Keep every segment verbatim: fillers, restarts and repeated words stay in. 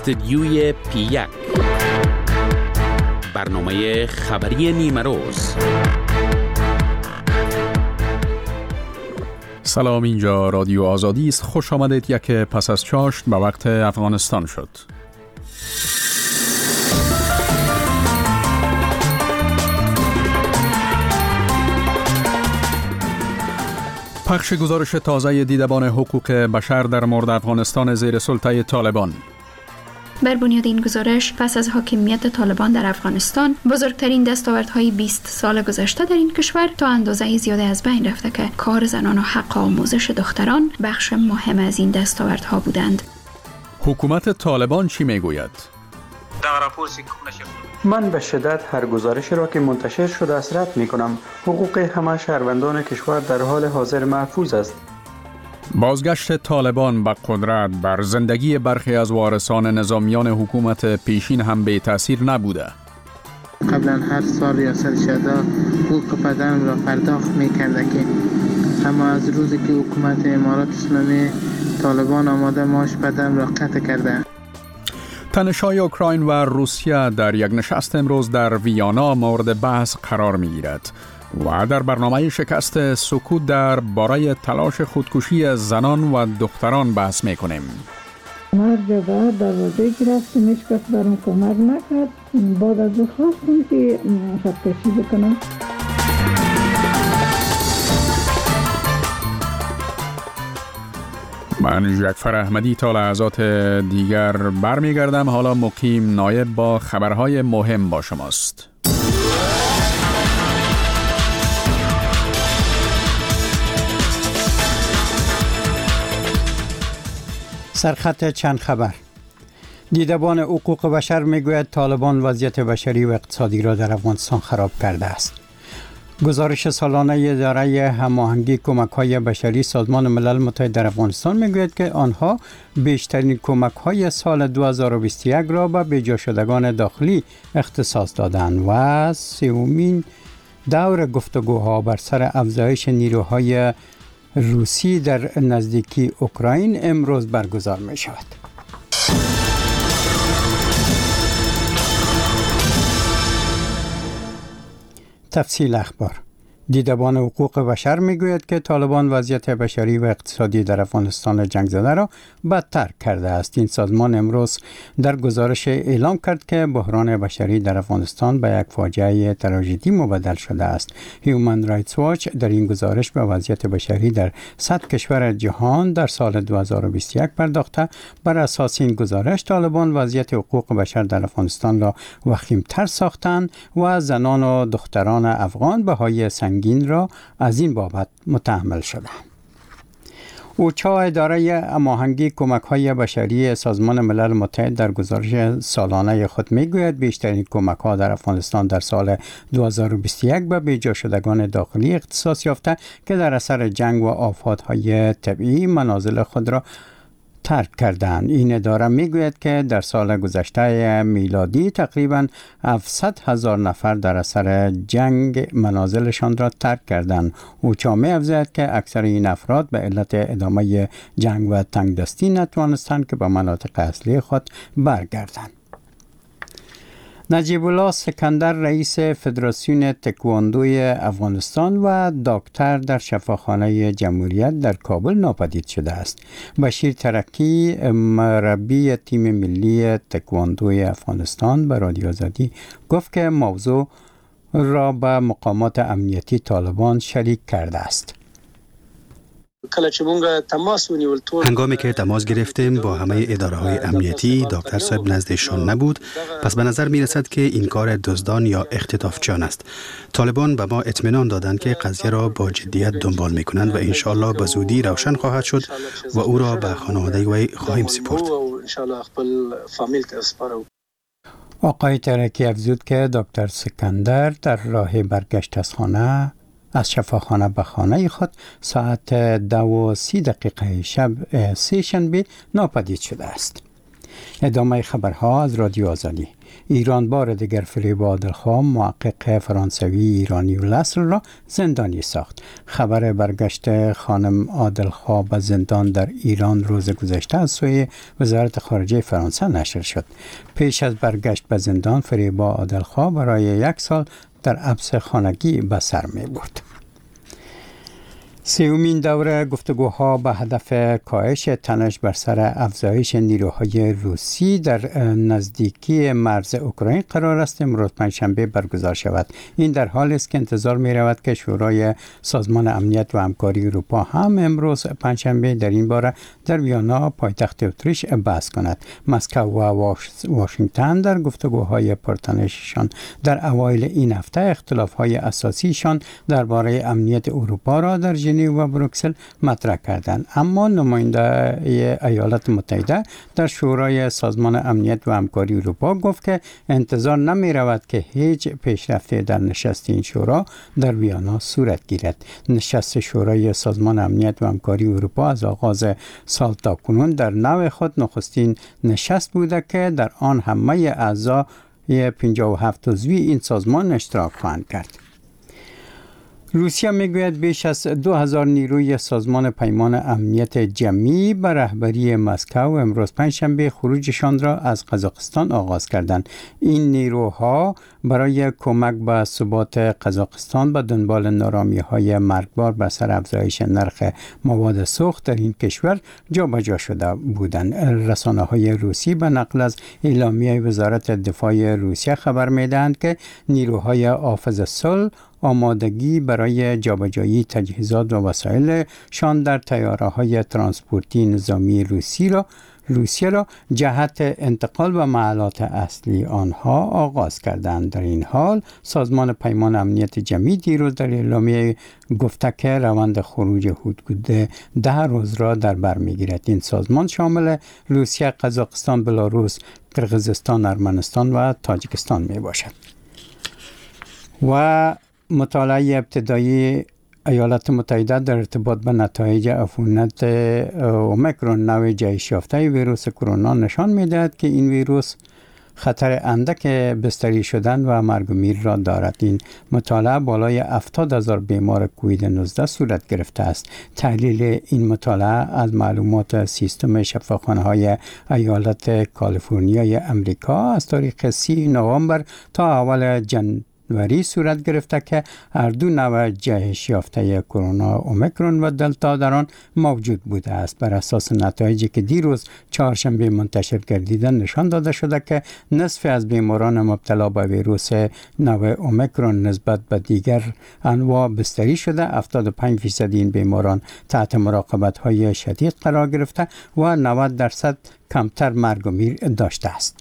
استدیوی پی یک، برنامه خبری نیمه روز. سلام، اینجا رادیو آزادی است. خوش آمدید. یک پس از چاشت به وقت افغانستان شد. پخش گزارش تازه دیدبان حقوق بشر در مورد افغانستان زیر سلطه طالبان. بر بنیاد این گزارش، پس از حاکمیت طالبان در افغانستان، بزرگترین دستاوردهای بیست سال گذشته در این کشور تا اندازه زیاده از بین رفته که کار زنان و حق آموزش دختران بخش مهم از این دستاوردها بودند. حکومت طالبان چی میگوید؟ من به شدت هر گزارشی را که منتشر شده است رد می کنم. حقوق همه شهروندان کشور در حال حاضر محفوظ است. بازگشت طالبان به قدرت بر زندگی برخی از وارثان نظامیان حکومت پیشین هم به تأثیر نبوده. قبلا هر سال ریاست شده حقوق پدرم را پرداخت می کرده که اما از روزی که حکومت امارات اسلامی طالبان آماده ماش پدرم را قطع کرده. تنش‌های اوکراین و روسیه در یک نشست امروز در ویانا مورد بحث قرار می‌گیرد و در برنامه شکست سکوت در باره تلاش خودکشی زنان و دختران بحث می‌کنیم. هر جا دروازه گرفتیم، هیچ کس برام کمک نکرد. بعد از او خواستم که خودکشی بکنم. من جعفر احمدی تا لحظات دیگر برمیگردم. حالا مقیم نایب با خبرهای مهم با شماست. سرخط چند خبر. دیدبان حقوق بشر میگوید طالبان وضعیت بشری و اقتصادی را در افغانستان خراب کرده است. گزارش سالانه اداره هماهنگی کمک‌های بشری سازمان ملل متحد در افغانستان میگوید که آنها بیشترین کمک‌های سال دو هزار و بیست و یک را به بیجا شدگان داخلی اختصاص دادند و سومین دور گفتگوها بر سر افزایش نیروهای روسی در نزدیکی اوکراین امروز برگزار می شود. تفصیل اخبار. دیدبان حقوق بشر میگوید که طالبان وضعیت بشری و اقتصادی در افغانستان جنگ زده را بدتر کرده است. این سازمان امروز در گزارش اعلام کرد که بحران بشری در افغانستان به یک فاجعه تراژدی مبدل شده است. هیومن رایتس واچ در این گزارش به وضعیت بشری در صد کشور جهان در سال دو هزار و بیست و یک پرداخته. بر اساس این گزارش طالبان وضعیت حقوق بشر در افغانستان را وخیم‌تر ساختند و زنان و دختران افغان بهای سنگین را از این بابت متحمل شده. اوچا اداره هماهنگی کمک‌های بشری سازمان ملل متحد در گزارش سالانه خود میگوید بیشترین کمک‌ها در افغانستان در سال دو هزار و بیست و یک به بیجا شدگان داخلی اختصاص یافته که در اثر جنگ و آفات‌های طبیعی منازل خود را ترک کردند. این اداره میگوید که در سال گذشته میلادی تقریباً هفتصد هزار نفر در اثر جنگ منازلشان را ترک کردند. اوچا می‌افزاید که اکثر این افراد به علت ادامه جنگ و تنگدستی نتوانستند که به مناطق اصلی خود برگردند. نجیب الله سکندر رئیس فدراسیون تکواندوی افغانستان و دکتر در شفاخانه جمهوریت در کابل ناپدید شده است. بشیر ترکی مربی تیم ملی تکواندوی افغانستان به رادیو آزادی گفت که موضوع را به مقامات امنیتی طالبان شریک کرده است. هنگامی که تماس گرفتیم با همه اداره‌های امنیتی، دکتر صاحب نزدشان نبود، پس به نظر می رسد که این کار دزدان یا اختطافچیان است. طالبان به ما اطمینان دادند که قضیه را با جدیت دنبال می کنند و انشاءالله به زودی روشن خواهد شد و او را به خانواده وی خواهیم سپرد. آقای ترکی افزود که دکتر سکندر در راه برگشت از خانه از شفاخانه به خانه خود ساعت دو و سی دقیقه شب سه شنبه ناپدید شده است. ادامه خبرها از رادیو آزادی. ایران بار دیگر فریب عادلخواه محقق فرانسوی ایرانی الاسر را زندانی ساخت. خبر برگشت خانم عادلخواه به زندان در ایران روز گذشته از سوی وزارت خارجه فرانسه نشر شد. پیش از برگشت به زندان فریب عادلخواه برای یک سال در حبس خانگی به سر می برد. سومین دوره گفتگوها به هدف کاهش تنش بر سر افزایش نیروهای روسی در نزدیکی مرز اوکراین قرار است امروز پنجشنبه برگزار شود. این در حالی است که انتظار می رود که شورای سازمان امنیت و همکاری اروپا هم امروز پنجشنبه در این باره در ویانا پایتخت اتریش بحث کند. مسکو و واشنگتن در گفتگوهای پرتنششان در اوایل این هفته اختلافهای اساسیشان درباره امنیت اروپا را در ژنو و بروکسل مطرح کردند، اما نماینده ایالات متحده در شورای سازمان امنیت و همکاری اروپا گفت که انتظار نمی رود که هیچ پیشرفتی در نشست این شورا در ویانا صورت گیرد. نشست شورای سازمان امنیت و همکاری اروپا از آغاز سال تا کنون در نوع خود نخستین نشست بوده که در آن همه اعضای پنجاه و هفت عضوی این سازمان اشتراک خواهند کرد. روسیه میگوید بیش از دو هزار نیروی سازمان پیمان امنیت جمعی به رهبری مسکو امروز پنجشنبه خروجشان را از قزاقستان آغاز کردند. این نیروها برای کمک به ثبات قزاقستان به دنبال نارامی‌های مرگبار بر سر افزایش نرخ مواد سوخت در این کشور جابجا شده بودند. رسانه‌های روسی به نقل از اعلامیه وزارت دفاع روسیه خبر می‌دهند که نیروهای حافظ صلح آمادگی برای جابجایی تجهیزات و وسایلشان در طیاره‌های ترانسپورتی نظامی روسی را روسیه را جهت انتقال به محلات اصلی آنها آغاز کردند. در این حال سازمان پیمان امنیت جمعی دیروز در اعلامیه گفته که روند خروج حدود ده روز را در بر میگیرد. این سازمان شامل روسیه، قزاقستان، بلاروس، قرقیزستان، ارمنستان و تاجیکستان می باشد. و مطالعه ابتدایی ایالات متحده در ارتباط به نتایج عفونت اومیکرون نوع جهش یافته ویروس کرونا نشان می‌دهد که این ویروس خطر اندک بستری شدن و مرگ و میر را دارد. این مطالعه بالای هفتاد هزار بیمار کووید نوزده صورت گرفته است. تحلیل این مطالعه از معلومات سیستم شفاخانه‌های ایالت کالیفرنیای امریکا از تاریخ سی نوامبر تا اول جن وری صورت گرفته که هر دو نوع جهش یافته کرونا اومیکرون و دلتا در آن موجود بوده است. بر اساس نتایجی که دیروز چهارشنبه منتشر گردیده نشان داده شده که نصف از بیماران مبتلا به ویروس نوع اومیکرون نسبت به دیگر انواع بستری شده. هفتاد و پنج درصد این بیماران تحت مراقبت های شدید قرار گرفته و نود درصد کمتر مرگ و میر داشته است.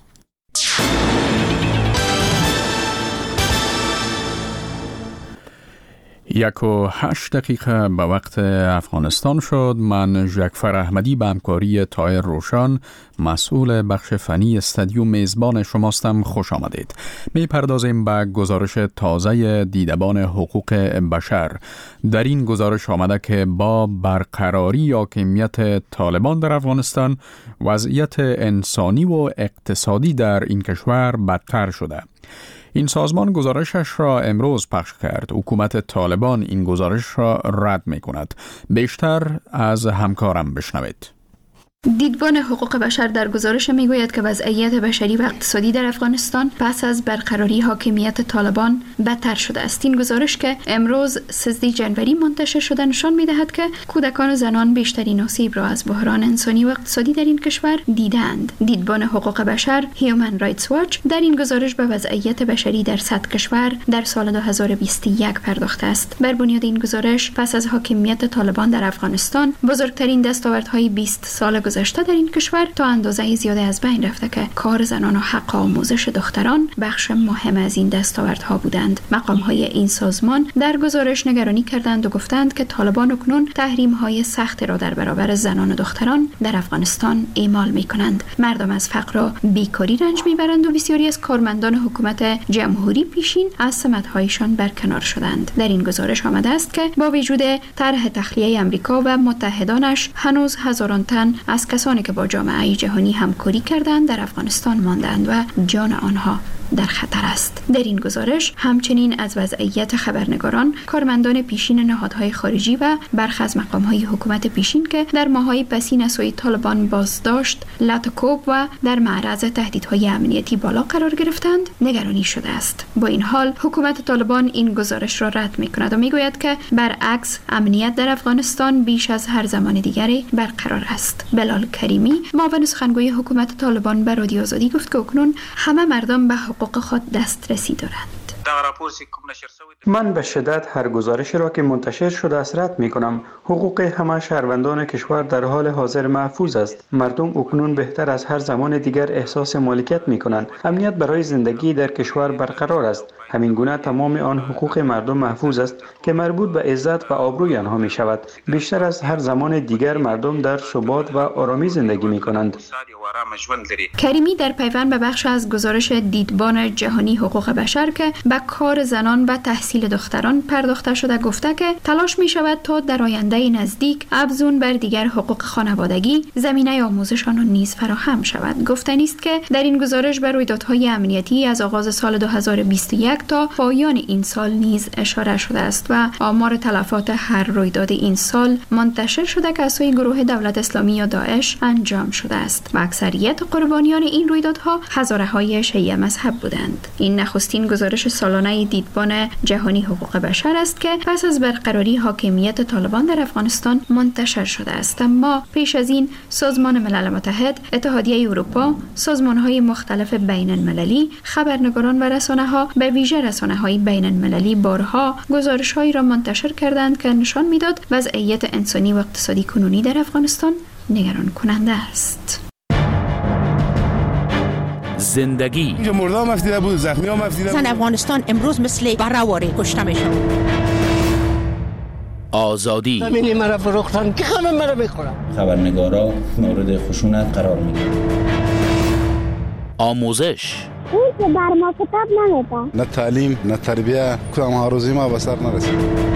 یک و هشت دقیقه به وقت افغانستان شد. من ژکفر احمدی به همکاری طاهر روشن مسئول بخش فنی استادیو میزبان شماستم. خوش آمدید. می پردازیم به گزارش تازه دیدبان حقوق بشر. در این گزارش آمده که با برقراری حاکمیت طالبان در افغانستان وضعیت انسانی و اقتصادی در این کشور بدتر شده. این سازمان گزارشش را امروز پخش کرد. حکومت طالبان این گزارش را رد می کند. بیشتر از همکارم بشنوید. دیدبان حقوق بشر در گزارش میگوید که وضعیت بشری و اقتصادی در افغانستان پس از برقراری حاکمیت طالبان بدتر شده است. این گزارش که امروز سیزدهم ژانویه منتشر شده نشان میدهد که کودکان و زنان بیشترین آسیب را از بحران انسانی و اقتصادی در این کشور دیدند. دیدبان حقوق بشر هیومن رایتس واچ در این گزارش به وضعیت بشری در صد کشور در سال دو هزار و بیست و یک پرداخته است. بر بنیاد این گزارش پس از حاکمیت طالبان در افغانستان بزرگترین دستاوردهای بیست سال گذشته در این کشور تا اندازه زیاده از بین رفته که کار زنان و حق آموزش دختران بخش مهم از این دستاوردها بودند. مقام‌های این سازمان در گزارش نگرانی کردند و گفتند که طالبان اکنون تحریم‌های سخت را در برابر زنان و دختران در افغانستان اعمال می‌کنند. مردم از فقر و بیکاری رنج می‌برند و بسیاری از کارمندان حکومت جمهوری پیشین از سمت‌هایشان برکنار شدند. در این گزارش آمده است که با وجود طرح تخلیه آمریکا و متحدانش هنوز هزاران تن از از کسانی که با جامعه جهانی همکاری کردند در افغانستان ماندند و جان آنها در خطر است. در این گزارش همچنین از وضعیت خبرنگاران، کارمندان پیشین نهادهای خارجی و برخی از مقام‌های حکومت پیشین که در ماه‌های پسین از سوی طالبان بازداشت، لطکوب و در معرض تهدیدهای امنیتی بالا قرار گرفتند نگرانی شده است. با این حال حکومت طالبان این گزارش را رد می‌کند و می‌گوید که برعکس امنیت در افغانستان بیش از هر زمان دیگری برقرار است. بلال کریمی، معاون سخنگوی حکومت طالبان، به رادیو آزادی گفت که اکنون همه مردم به حقوق خود دسترسی دارند. من به شدت هر گزارشی را که منتشر شده است رد می کنم. حقوق همه شهروندان کشور در حال حاضر محفوظ است. مردم اکنون بهتر از هر زمان دیگر احساس مالکیت می کنند. امنیت برای زندگی در کشور برقرار است. همین گونه تمام آن حقوق مردم محفوظ است که مربوط به عزت و آبروی آنها می شود. بیشتر از هر زمان دیگر مردم در ثبات و آرامی زندگی می کنند. کریمی در پیوند به بخش از گزارش دیدبان جهانی حقوق بشر که به کار زنان و تحصیل دختران پرداخته شده گفته که تلاش می شود تا در آینده نزدیک افزون بر دیگر حقوق خانوادگی زمینه آموزش آنها نیز فراهم شود. گفتنی است که در این گزارش به رویدادهای امنیتی از آغاز سال دو هزار و بیست و یک تا پایان این سال نیز اشاره شده است و آمار تلفات هر رویداد این سال منتشر شده که از سوی گروه دولت اسلامی یا داعش انجام شده است و اکثریت قربانیان این رویدادها هزاره های شیعه مذهب بودند. این نخستین گزارش سالانه دیدبان جهانی حقوق بشر است که پس از برقراری حاکمیت طالبان در افغانستان منتشر شده است. اما پیش از این سازمان ملل متحد، اتحادیه اروپا، سازمان‌های مختلف بین المللی، خبرنگاران و رسانه‌ها به ویژه رسانه‌های بین المللی بارها گزارش‌هایی را منتشر کردند که نشان می‌داد وضعیت انسانی و اقتصادی کنونی در افغانستان نگران کننده است. زندگی اینجا مردم مفتیده بود، زخمی ها مفتیده بود. زن افغانستان امروز مثل برآواره کشته میشن. آزادی زمینی مرا فروختن که خانم مرا میخورن. خبرنگارا مورد خشونت قرار میگیرن. آموزش اون که بر ما کتاب نمیده. نه تعلیم نه تربیه، کدام آرزوی ما به سر نرسید.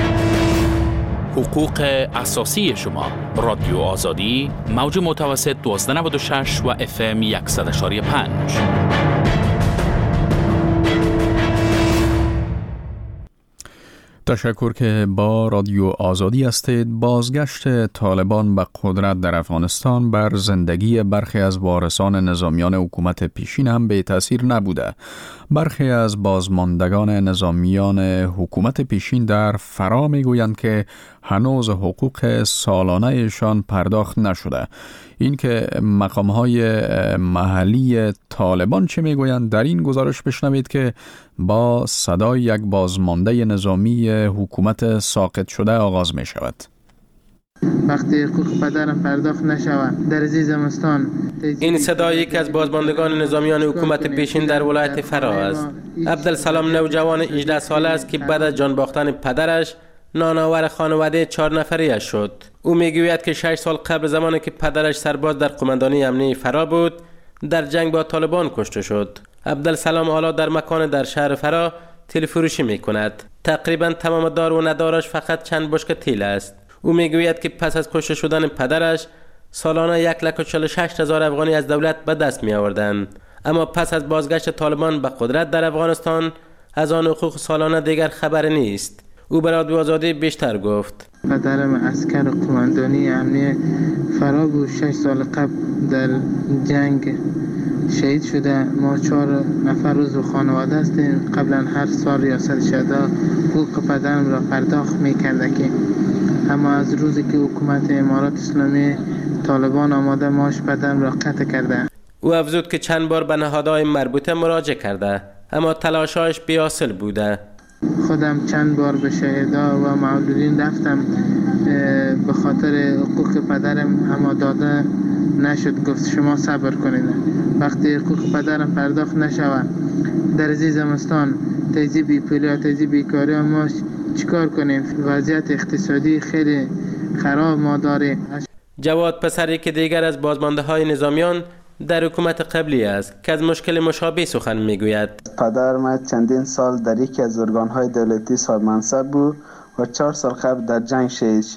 حقوق اساسی شما. رادیو آزادی، موج متوسط دوازده نود و شش و اف ام صد و یک و پنج. تشکر که با رادیو آزادی هستید. بازگشت طالبان به قدرت در افغانستان بر زندگی برخی از وارثان نظامیان حکومت پیشین هم به تأثیر نبوده. برخی از بازماندگان نظامیان حکومت پیشین در فرا میگویند که هنوز حقوق سالانه‌شان پرداخت نشده. این که مقام‌های محلی طالبان چه میگویند در این گزارش بشنوید که با صدای یک بازمانده نظامی حکومت ساقط شده آغاز می شود. وقتی حقوق پدرم پرداخت نشود در زمستان. این صدای یک از بازماندگان نظامیان حکومت پیشین در ولایت فرا است. عبدالسلام نوجوان هجده ساله است که بعد از جان باختن پدرش نانآور خانواده چهار نفره شد. او میگوید که شش سال قبل زمانی که پدرش سرباز در قماندانی امنیتی فرا بود در جنگ با طالبان کشته شد. عبدالسلام حالا در مکان در شهر فرا تیل فروشی می کند. تقریبا تمام دار و ندارش فقط چند بشکه تیل است. او میگوید که پس از کشته شدن پدرش سالانه یک لک و چهل و شش هزار افغانی از دولت به دست می آوردند. اما پس از بازگشت طالبان به قدرت در افغانستان از آن حقوق سالانه دیگر خبر نیست. او به رادیو آزادی بیشتر گفت. پدرم عسکر قماندانی امنیتی فرا بود. شش سال قبل در جنگ شهید شده. ما چهار نفر روز و خانواده هستیم. قبلا هر سال ریاست شده حقوق پدرم را پرداخت میکرده که اما از روزی که حکومت امارات اسلامی طالبان آماده ماش پدرم را قطع کرده. او افزود که چند بار به نهادهای مربوطه مراجعه کرده اما تلاش‌هایش بی‌حاصل بوده. خودم چند بار به شهدا و معلولین رفتم به خاطر حقوق پدرم اما داده نشد. گفت شما صبر کنید. وقتی حقوق پدرم پرداخت نشود در زمستان تیزی بی پولی تیزی بیکاری ما چیکار کنیم؟ وضعیت اقتصادی خیلی خراب ما داره. جواد پسری که دیگر از بازمانده های نظامیان در حکومت قبلی است که از مشکل مشابه سخن میگوید. پدرم چندین سال در یکی از ارگان‌های دولتی صاحب منصب بود و چهار سال قبل در جنگ شهید شد.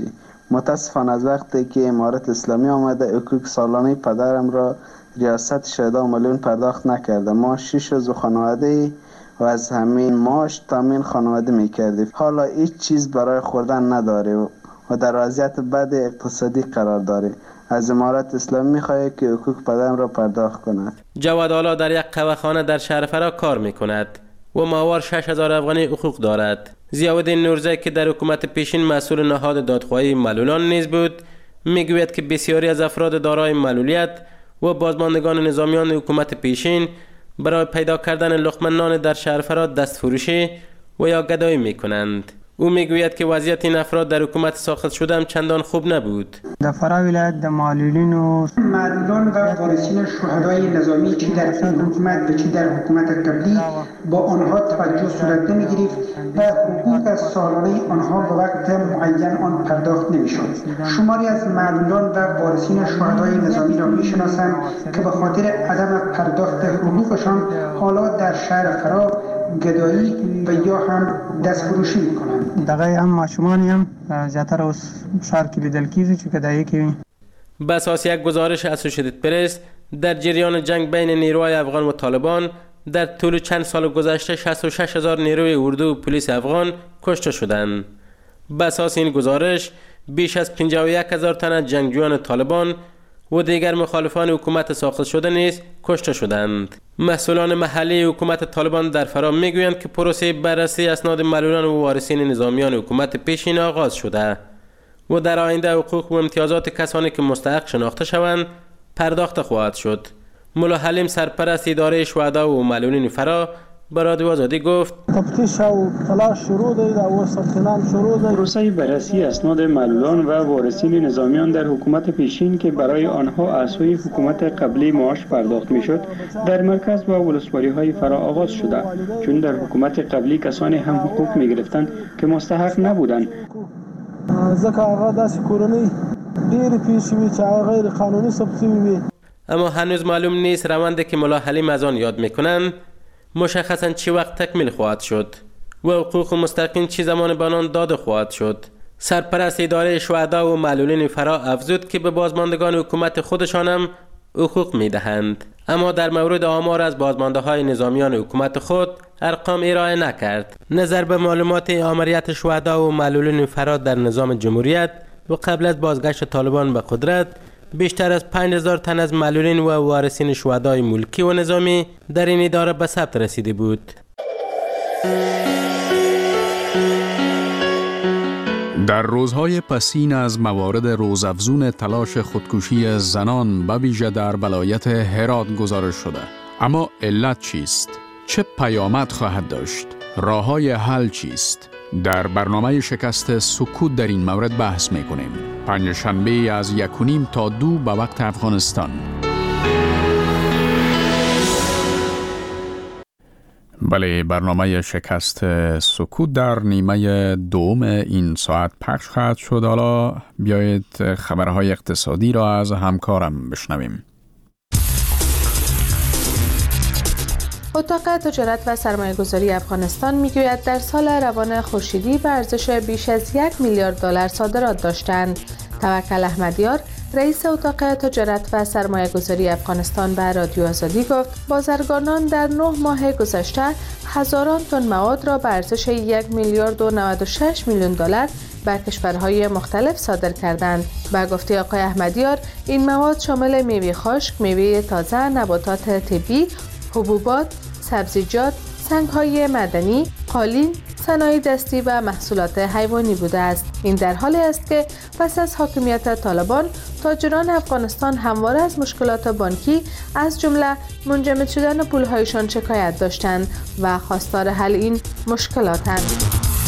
متاسفانه از وقتی که امارت اسلامی آمده حقوق سالانه پدرم را ریاست شهدا میلیون پرداخت نکرده. ما شش عضو خانواده و از همین معاش تامین خانواده میکردیم. حالا هیچ چیز برای خوردن نداره و در وضعیت بد اقتصادی قرار داره. از امارت اسلامی میخواهد که حقوق پدرم را پرداخت کند. جواد آلا در یک قهوه‌خانه در شهر فرا کار میکند و ماهوار شش هزار افغانی حقوق دارد. ضیاءالدین نورزی که در حکومت پیشین مسئول نهاد دادخواهی معلولان نیز بود، میگوید که بسیاری از افراد دارای معلولیت و بازماندگان نظامیان حکومت پیشین برای پیدا کردن لقمه نان در شهر فرا دست فروشی و یا گدایی میکنند. او میگوید که وضعیت این افراد در حکومت ساخت شده هم چندان خوب نبود. در فرا ولایت در معلولین و معلولان و وارثین شهدای نظامی چی در این حکومت و چی در حکومت قبلی با آنها توجه صورت نمیگرفت و حقوق سالانه آنها به وقت معین آن پرداخت نمیشد. شماری از معلولان و وارثین شهدای نظامی را میشناسند که به خاطر عدم پرداخت حقوقشان حالا در شهر فرا گدایی و یا هم دست فروشی میکنند. دغه هم ماشومانی هم زیاتر اوس شهر کې لیدل کیږي چې گدایی کوي. به اساس یک گزارش اسوسییتد پرس، در جریان جنگ بین نیروهای افغان و طالبان در طول چند سال گذشته شصت و شش هزار نیروی اردو و پلیس افغان کشته شدند. به اساس این گزارش بیش از پنجاه و یک هزار تن از جنگجویان طالبان و دیگر مخالفان حکومت ساخت شده نیز کشته شدند. مسئولان محلی حکومت طالبان در فرا میگویند که پروسه بررسی اسناد معلولان و وارثین نظامیان حکومت پیشین آغاز شده و در آینده حقوق و امتیازات کسانی که مستحق شناخته شوند پرداخت خواهد شد. ملا حلیم سرپرست اداره شهدا و معلولین فرا به رادیو آزادی گفت تفتیش و تلاش شروع ده و سرخنان شروع ده. پروسه بررسی اسناد معلولان و وارثین نظامیان در حکومت پیشین که برای آنها اعضای حکومت قبلی معاش پرداخت میشد در مرکز و ولسوالی های فرا آغاز شده، چون در حکومت قبلی کسانی هم حقوق می گرفتند که مستحق نبودند. زکه هغه داسې کورنۍ ډېرې پیښې وي چې هغه غیر قانوني ثبت شوي وي. اما هنوز معلوم نیست روندی که ملا حلیم از آن یاد میکنند مشخصاً چی وقت تکمیل خواهد شد و حقوق مستقیم چی زمان به آنان داده خواهد شد. سرپرست اداره شهدا و معلولین فرا افزود که به بازماندگان حکومت خودشان هم حقوق میدهند، اما در مورد آمار از بازمانده های نظامیان حکومت خود ارقام ارائه نکرد. نظر به معلومات آمریت شهدا و معلولین فرا در نظام جمهوریت و قبل از بازگشت طالبان به قدرت بیشتر از پنج هزار تن از معلولین و وارثین شهدای ملکی و نظامی در این اداره به ثبت رسیده بود. در روزهای پسین از موارد روزافزون تلاش خودکشی زنان به ویژه در ولایت هرات گزارش شده. اما علت چیست؟ چه پیامد خواهد داشت؟ راه‌های حل چیست؟ در برنامه شکست سکوت در این مورد بحث می‌کنیم. پنجشنبه از یک و نیم تا دو به وقت افغانستان. بله، برنامه شکست سکوت در نیمه دوم این ساعت پخش خواهد شد. حالا بیایید خبرهای اقتصادی را از همکارم بشنویم. اتاق تجارت و سرمایه‌گذاری افغانستان میگوید در سال روان خورشیدی به ارزش بیش از یک میلیارد دلار صادرات داشتند. توکل احمدیار، رئیس اتاق تجارت و سرمایه‌گذاری افغانستان به رادیو آزادی گفت بازرگانان در نه ماه گذشته هزاران تن مواد را به ارزش یک میلیارد و نود و شش میلیون دلار به کشورهای مختلف صادر کردند. به گفته آقای احمدیار، این مواد شامل میوه خشک، میوه تازه، نباتات طبی، حبوبات، سبزیجات، سنگ‌های معدنی، قالین، صنایع دستی و محصولات حیوانی بوده است. این در حالی است که پس از حاکمیت طالبان، تاجران افغانستان همواره از مشکلات بانکی از جمله منجمد شدن پول‌هایشان شکایت داشتند و خواستار حل این مشکلاتند.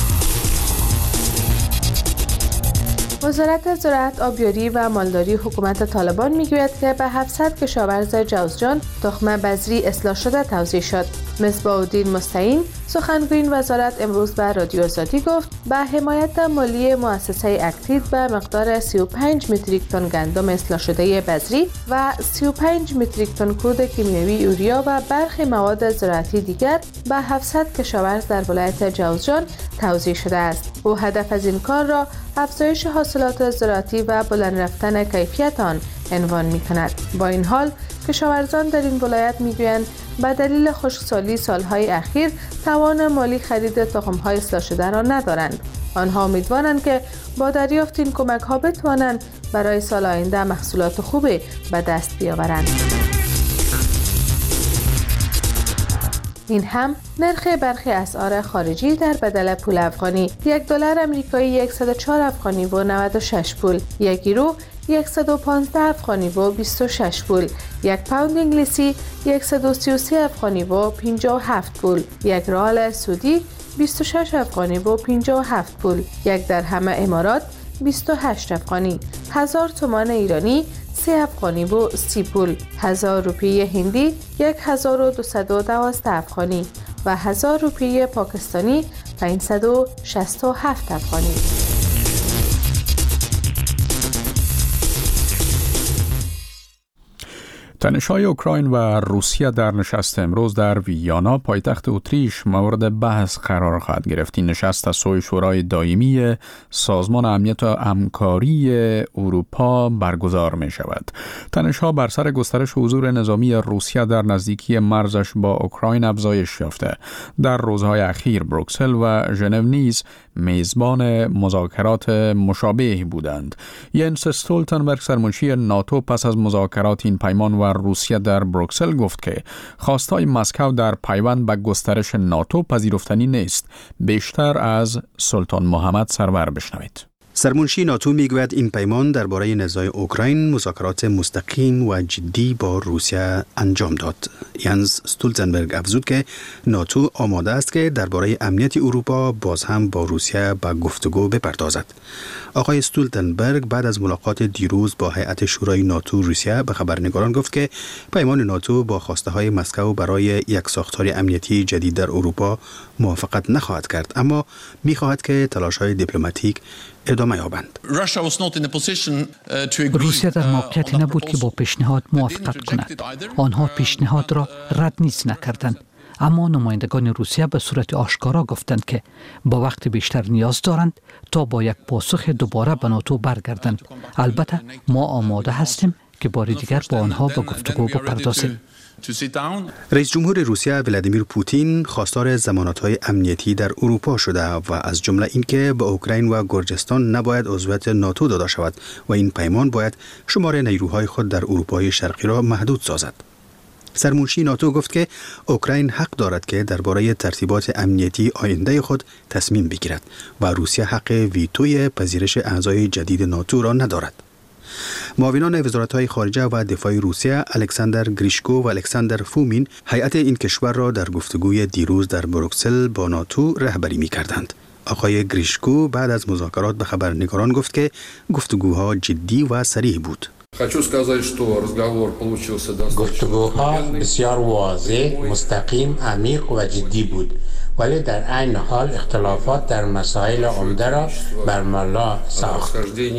وزارت زراعت، آبیاری و مالداری حکومت طالبان میگوید که به هفتصد کشاورز جوزجان تخم بذری اصلاح شده توزیع شد. مصباح الدین مستعین سخنگوی وزارت امروز به رادیو آزادی گفت به حمایت مالی مؤسسه اکتید به مقدار سی و پنج متریک تن گندم اصلاح شده بذری و سی و پنج متریک تن کود کیمیاوی یوریا و برخی مواد زراعتی دیگر به هفتصد کشاورز در ولایت جوزجان توزیع شده است. او هدف از این کار را افزایش حاصلات زراعتی و بلند رفتن کیفیت آن عنوان می کند. با این حال کشاورزان در این ولایت می گویند به دلیل خشکسالی سالهای اخیر توان مالی خرید تخم‌های اصلاح شده را ندارند. آنها امیدوارند که با دریافت این کمک‌ها بتوانند برای سال آینده محصولات خوبی به دست بیاورند. این هم نرخ برخی اسعار خارجی در بدل پول افغانی: یک دلار آمریکایی صد و چهار افغانی و نود و شش پول، یک یورو صد و پانزده افغانی و بیست و شش پول، یک پوند انگلیسی صد و سی و سه افغانی و پنجاه و هفت پول، یک ریال سعودی بیست و شش افغانی و پنجاه و هفت پول، یک درهم امارات بیست و هشت افغانی، هزار تومان ایرانی سه افغانی و سی پول، هزار روپیه هندی هزار و دویست و دوازده افغانی و هزار روپیه پاکستانی پانصد و شصت و هفت افغانی. تنش‌های اوکراین و روسیه در نشست امروز در ویانا پایتخت اتریش مورد بحث قرار خواهد گرفت. این نشست از سوی شورای دائمی سازمان امنیت و همکاری اروپا برگزار می شود. تنش‌ها بر سر گسترش حضور نظامی روسیه در نزدیکی مرزش با اوکراین افزایش یافته. در روزهای اخیر بروکسل و ژنو نیز میزبان مذاکرات مشابه بودند. ینس استولتنبرگ سرمنشی ناتو پس از مذاکرات این پیمان و روسیه در بروکسل گفت که خواستهای مسکو در پیوند به گسترش ناتو پذیرفتنی نیست. بیشتر از سلطان محمد سرور بشنوید. سرمنشی ناتو میگوید این پیمان درباره نزاع اوکراین مذاکرات مستقیم و جدی با روسیه انجام داد. ینس استولتنبرگ افزود که ناتو آماده است که درباره امنیت اروپا باز هم با روسیه به گفتگو بپردازد. آقای استولتنبرگ بعد از ملاقات دیروز با هیئت شورای ناتو روسیه به خبرنگاران گفت که پیمان ناتو با خواسته های مسکو برای یک ساختار امنیتی جدید در اروپا موافقت نخواهد کرد، اما می‌خواهد که تلاش‌های دیپلماتیک ادامه یابند. روسیه در موقعیتی نبود که با پیشنهاد موافقت کند. آنها پیشنهاد را رد نیز نکردند، اما نمایندگان روسیه به صورت آشکارا گفتند که با وقت بیشتر نیاز دارند تا با یک پاسخ دوباره به ناتو برگردند. البته ما آماده هستیم که بار دیگر با آنها به گفتگو بپردازیم. رئیس جمهور روسیه ولادیمیر پوتین خواستار ضمانت‌های امنیتی در اروپا شده و از جمله اینکه به اوکراین و گرجستان نباید عضویت ناتو داده شود و این پیمان باید شمار نیروهای خود در اروپای شرقی را محدود سازد. سرمنشی ناتو گفت که اوکراین حق دارد که درباره ترتیبات امنیتی آینده خود تصمیم بگیرد و روسیه حق ویتوی پذیرش اعضای جدید ناتو را ندارد. معاونان وزارت‌های خارجه و دفاع روسیه الکساندر گریشکو و الکساندر فومین هیئت این کشور را در گفتگوی دیروز در بروکسل با ناتو رهبری می‌کردند. آقای گریشکو بعد از مذاکرات به خبرنگاران گفت که گفتگوها جدی و صریح بود. گفتگوها بسیار واضح، مستقیم، عمیق و جدی بود، ولی در عین حال اختلافات در مسائل عمده را برملا ساخت.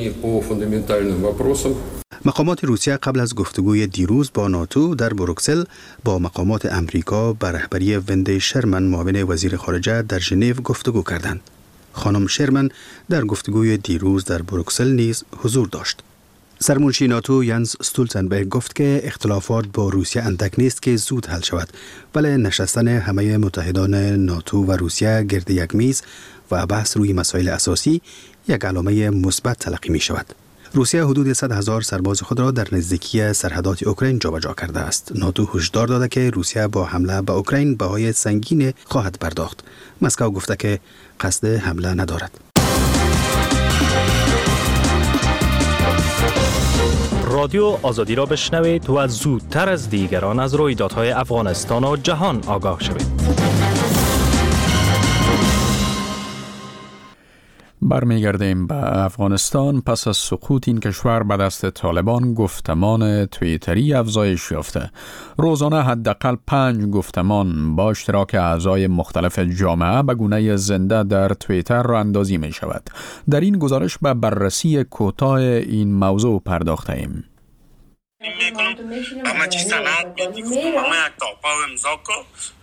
مقامات روسیه قبل از گفتگوی دیروز با ناتو در بروکسل با مقامات امریکا به رهبری وندی شرمن معاون وزیر خارجه در ژنو گفتگو کردند. خانم شرمن در گفتگوی دیروز در بروکسل نیز حضور داشت. سرمنشی ناتو ینس استولتنبرگ گفت که اختلافات با روسیه اندک نیست که زود حل شود، ولی نشستن همه متحدان ناتو و روسیه گرد یک میز و بحث روی مسائل اساسی یک علامه مثبت تلقی می شود. روسیه حدود صد هزار سرباز خود را در نزدیکی سرحدات اوکراین جابجا کرده است. ناتو هشدار داده که روسیه با حمله به اوکراین بهای سنگین خواهد پرداخت. مسکو گفته که قصد حمله ندارد. رادیو آزادی را بشنوید و زودتر از دیگران از رویدادهای افغانستان و جهان آگاه شوید. برمیگردیم به افغانستان. پس از سقوط این کشور به دست طالبان گفتمان توییتری افزایش یافته. روزانه حداقل پنج گفتمان با اشتراک اعضای مختلف جامعه به گونه زنده در توییتر راه اندازی می شود. در این گزارش به بررسی کوتاه این موضوع پرداخته ایم. همه چی سند همه یک تاپا و امضا کو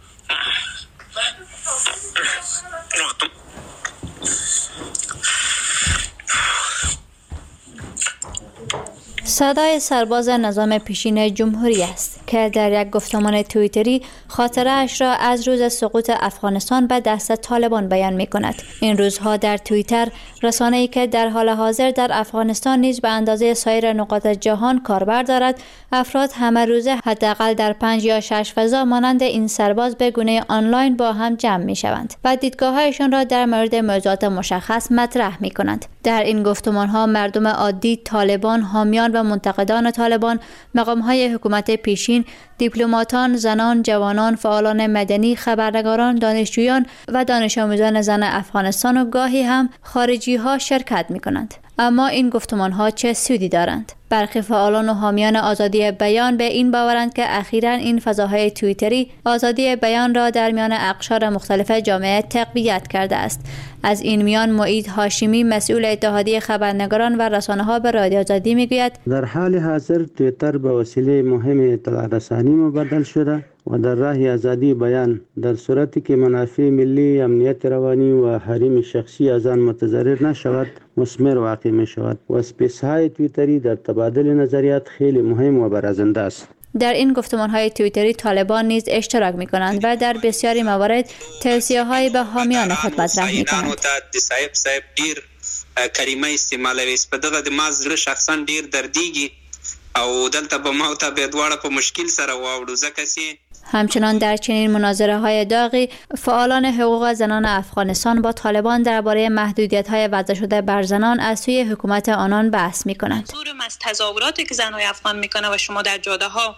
صدای سرباز نظام پیشین جمهوری است که در یک گفتمان توییتری خاطره اش را از روز سقوط افغانستان به دست طالبان بیان می کند. این روزها در توییتر، رسانه‌ای که در حال حاضر در افغانستان نیز به اندازه سایر نقاط جهان کاربر دارد، افراد همه روزه حداقل در پنج یا شش فضا مانند این سرباز به گونه آنلاین با هم جمع می شوند و دیدگاه‌هایشان را در مورد موضوعات مشخص مطرح می کنند. در این گفتمان‌ها مردم عادی، طالبان، حامیان و منتقدان طالبان، مقام‌های حکومت پیشین، دیپلماتان، زنان، جوانان، فعالان مدنی، خبرنگاران، دانشجویان و دانش آموزان زن افغانستان و گاهی هم خارجی‌ها شرکت می‌کنند. اما این گفتمان‌ها چه سودی دارند؟ برخی فعالان و حامیان آزادی بیان به این باورند که اخیراً این فضاهای توییتری آزادی بیان را در میان اقشار مختلف جامعه تقویت کرده است. از این میان معید هاشمی، مسئول اتحادیه خبرنگاران و رسانه‌ها به رادیو آزادی میگوید در حال حاضر توییتر به وسیله مهم اطلاع رسانی مبدل شده و در راه آزادی بیان در صورتی که منافع ملی، امنیت روانی و حریم شخصی از آن متضرر نشود مثمر واقع می شود و اسپیس های توییتری در تبادل نظریات خیلی مهم و برازنده است. در این گفتمان‌های توییتری طالبان نیز اشتراک می‌کنند و در بسیاری موارد توصیه‌های به حامیان خود مطرح می‌کنند. صاحب صاحب ډیر کلمه استعمالوي په دغه د ما زړه شخصا ډیر دردیږي او دلته به ما ته به دواړه په مشکل سره واوړو ځکه چې همچنان در چنین مناظره‌های داغی فعالان حقوق زنان افغانستان با طالبان درباره محدودیت‌های وضع شده بر زنان از سوی حکومت آنان بحث می‌کنند. منظورم از تظاهراتی که زن‌های افغان می‌کنه و شما در جاده‌ها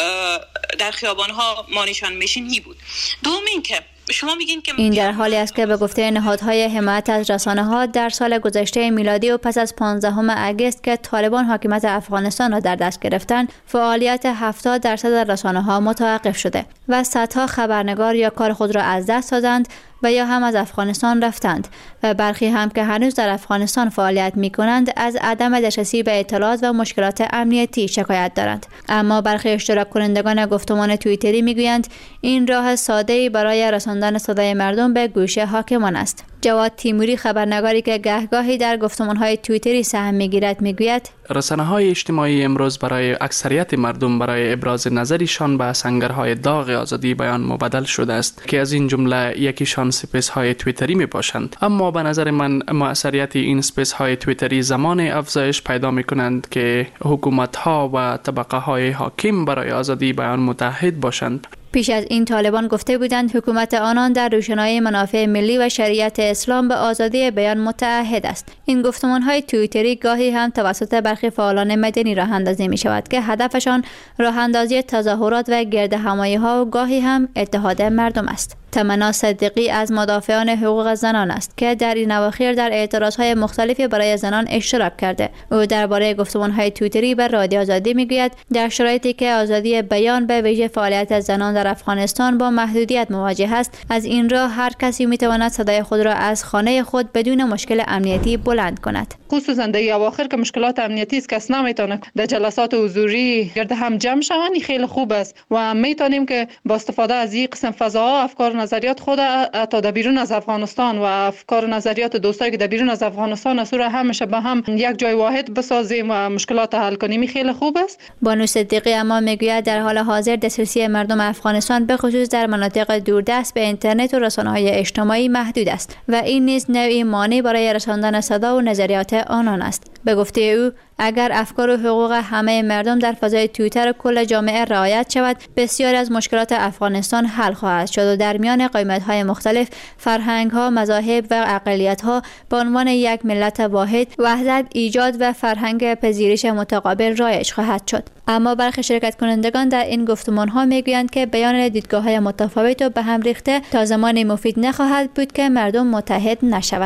در خیابان‌ها ما نشان میشین هی بود. دوم اینکه شما میگین که این در حالی است که به گفته نهادهای حمایت از رسانه‌ها در سال گذشته میلادی و پس از پانزدهم اگست که طالبان حاکمیت افغانستان را در دست گرفتند، فعالیت هفتاد درصد رسانه‌ها متوقف شده و صدها خبرنگار یا کار خود را از دست دادند و یا هم از افغانستان رفتند و برخی هم که هنوز در افغانستان فعالیت می‌کنند از عدم دسترسی به اطلاعات و مشکلات امنیتی شکایت دارند. اما برخی اشتراک کنندگان گفتمان توییتری میگویند این راه ساده‌ای برای رساندن صدای مردم به گوش حاکمان است. جواد تیموری، خبرنگاری که گهگاهی در گفتمان‌های توییتری سهم می‌گیرد، میگوید رسانه‌های اجتماعی امروز برای اکثریت مردم برای ابراز نظرشان به سنگرهای داغ آزادی بیان مبدل شده است که از این جمله یکیشان سپیس های توییتری می باشند. اما به نظر من مؤثریت این سپیس های توییتری زمان افزایش پیدا می کنند که حکومت ها و طبقه های حاکم برای آزادی بیان متحد باشند. پیش از این طالبان گفته بودند حکومت آنان در روشنایی منافع ملی و شریعت اسلام به آزادی بیان متعهد است. این گفتمان‌های توییتری گاهی هم توسط برخی فعالان مدنی راه اندازی می شود که هدفشان راه اندازی تظاهرات و گردهمایی‌ها و گاهی هم اتحاد مردم است. تمنا صدیقی از مدافعان حقوق زنان است که در این اواخر در اعتراضهای مختلفی برای زنان اشتراک کرده. او درباره گفتمان‌های توییتری به رادیو آزادی میگوید در شرایطی که آزادی بیان به ویژه فعالیت زنان در افغانستان با محدودیت مواجه است، از این راه هر کسی میتواند صدای خود را از خانه خود بدون مشکل امنیتی بلند کند. خصوصا در اواخر که مشکلات امنیتی است، کس نمیتونه در جلسات حضوری گرد هم جمع شوند، خیلی خوب است و میتونیم که با استفاده از این قسم فضاها افکار نظریات خود تا در بیرون از افغانستان و افکار نظریات دوستایی که در بیرون از افغانستان از سوره همیشه به هم یک جای واحد بسازیم و مشکلات حل کنیم، خیلی خوب است. بانو صدیقی اما میگوید در حال حاضر دسترسی مردم افغانستان به خصوص در مناطق دوردست به اینترنت و رسانه‌های اجتماعی محدود است و این نیز نوعی مانع برای رساندن صدا و نظریات آنان است. به گفته او اگر افکار و حقوق همه مردم در فضای توییتر و کل جامعه رعایت شود، بسیاری از مشکلات افغانستان حل خواهد شد و در میان قومیت‌های مختلف، فرهنگ‌ها، مذاهب و اقلیت‌ها به عنوان یک ملت واحد وحدت ایجاد و فرهنگ پذیرش متقابل رایج خواهد شد. اما برخی شرکت کنندگان در این گفتمان‌ها میگویند که بیان دیدگاه‌های متفاوت و به هم ریخته تا زمانی مفید نخواهد بود که مردم متحد نشوند.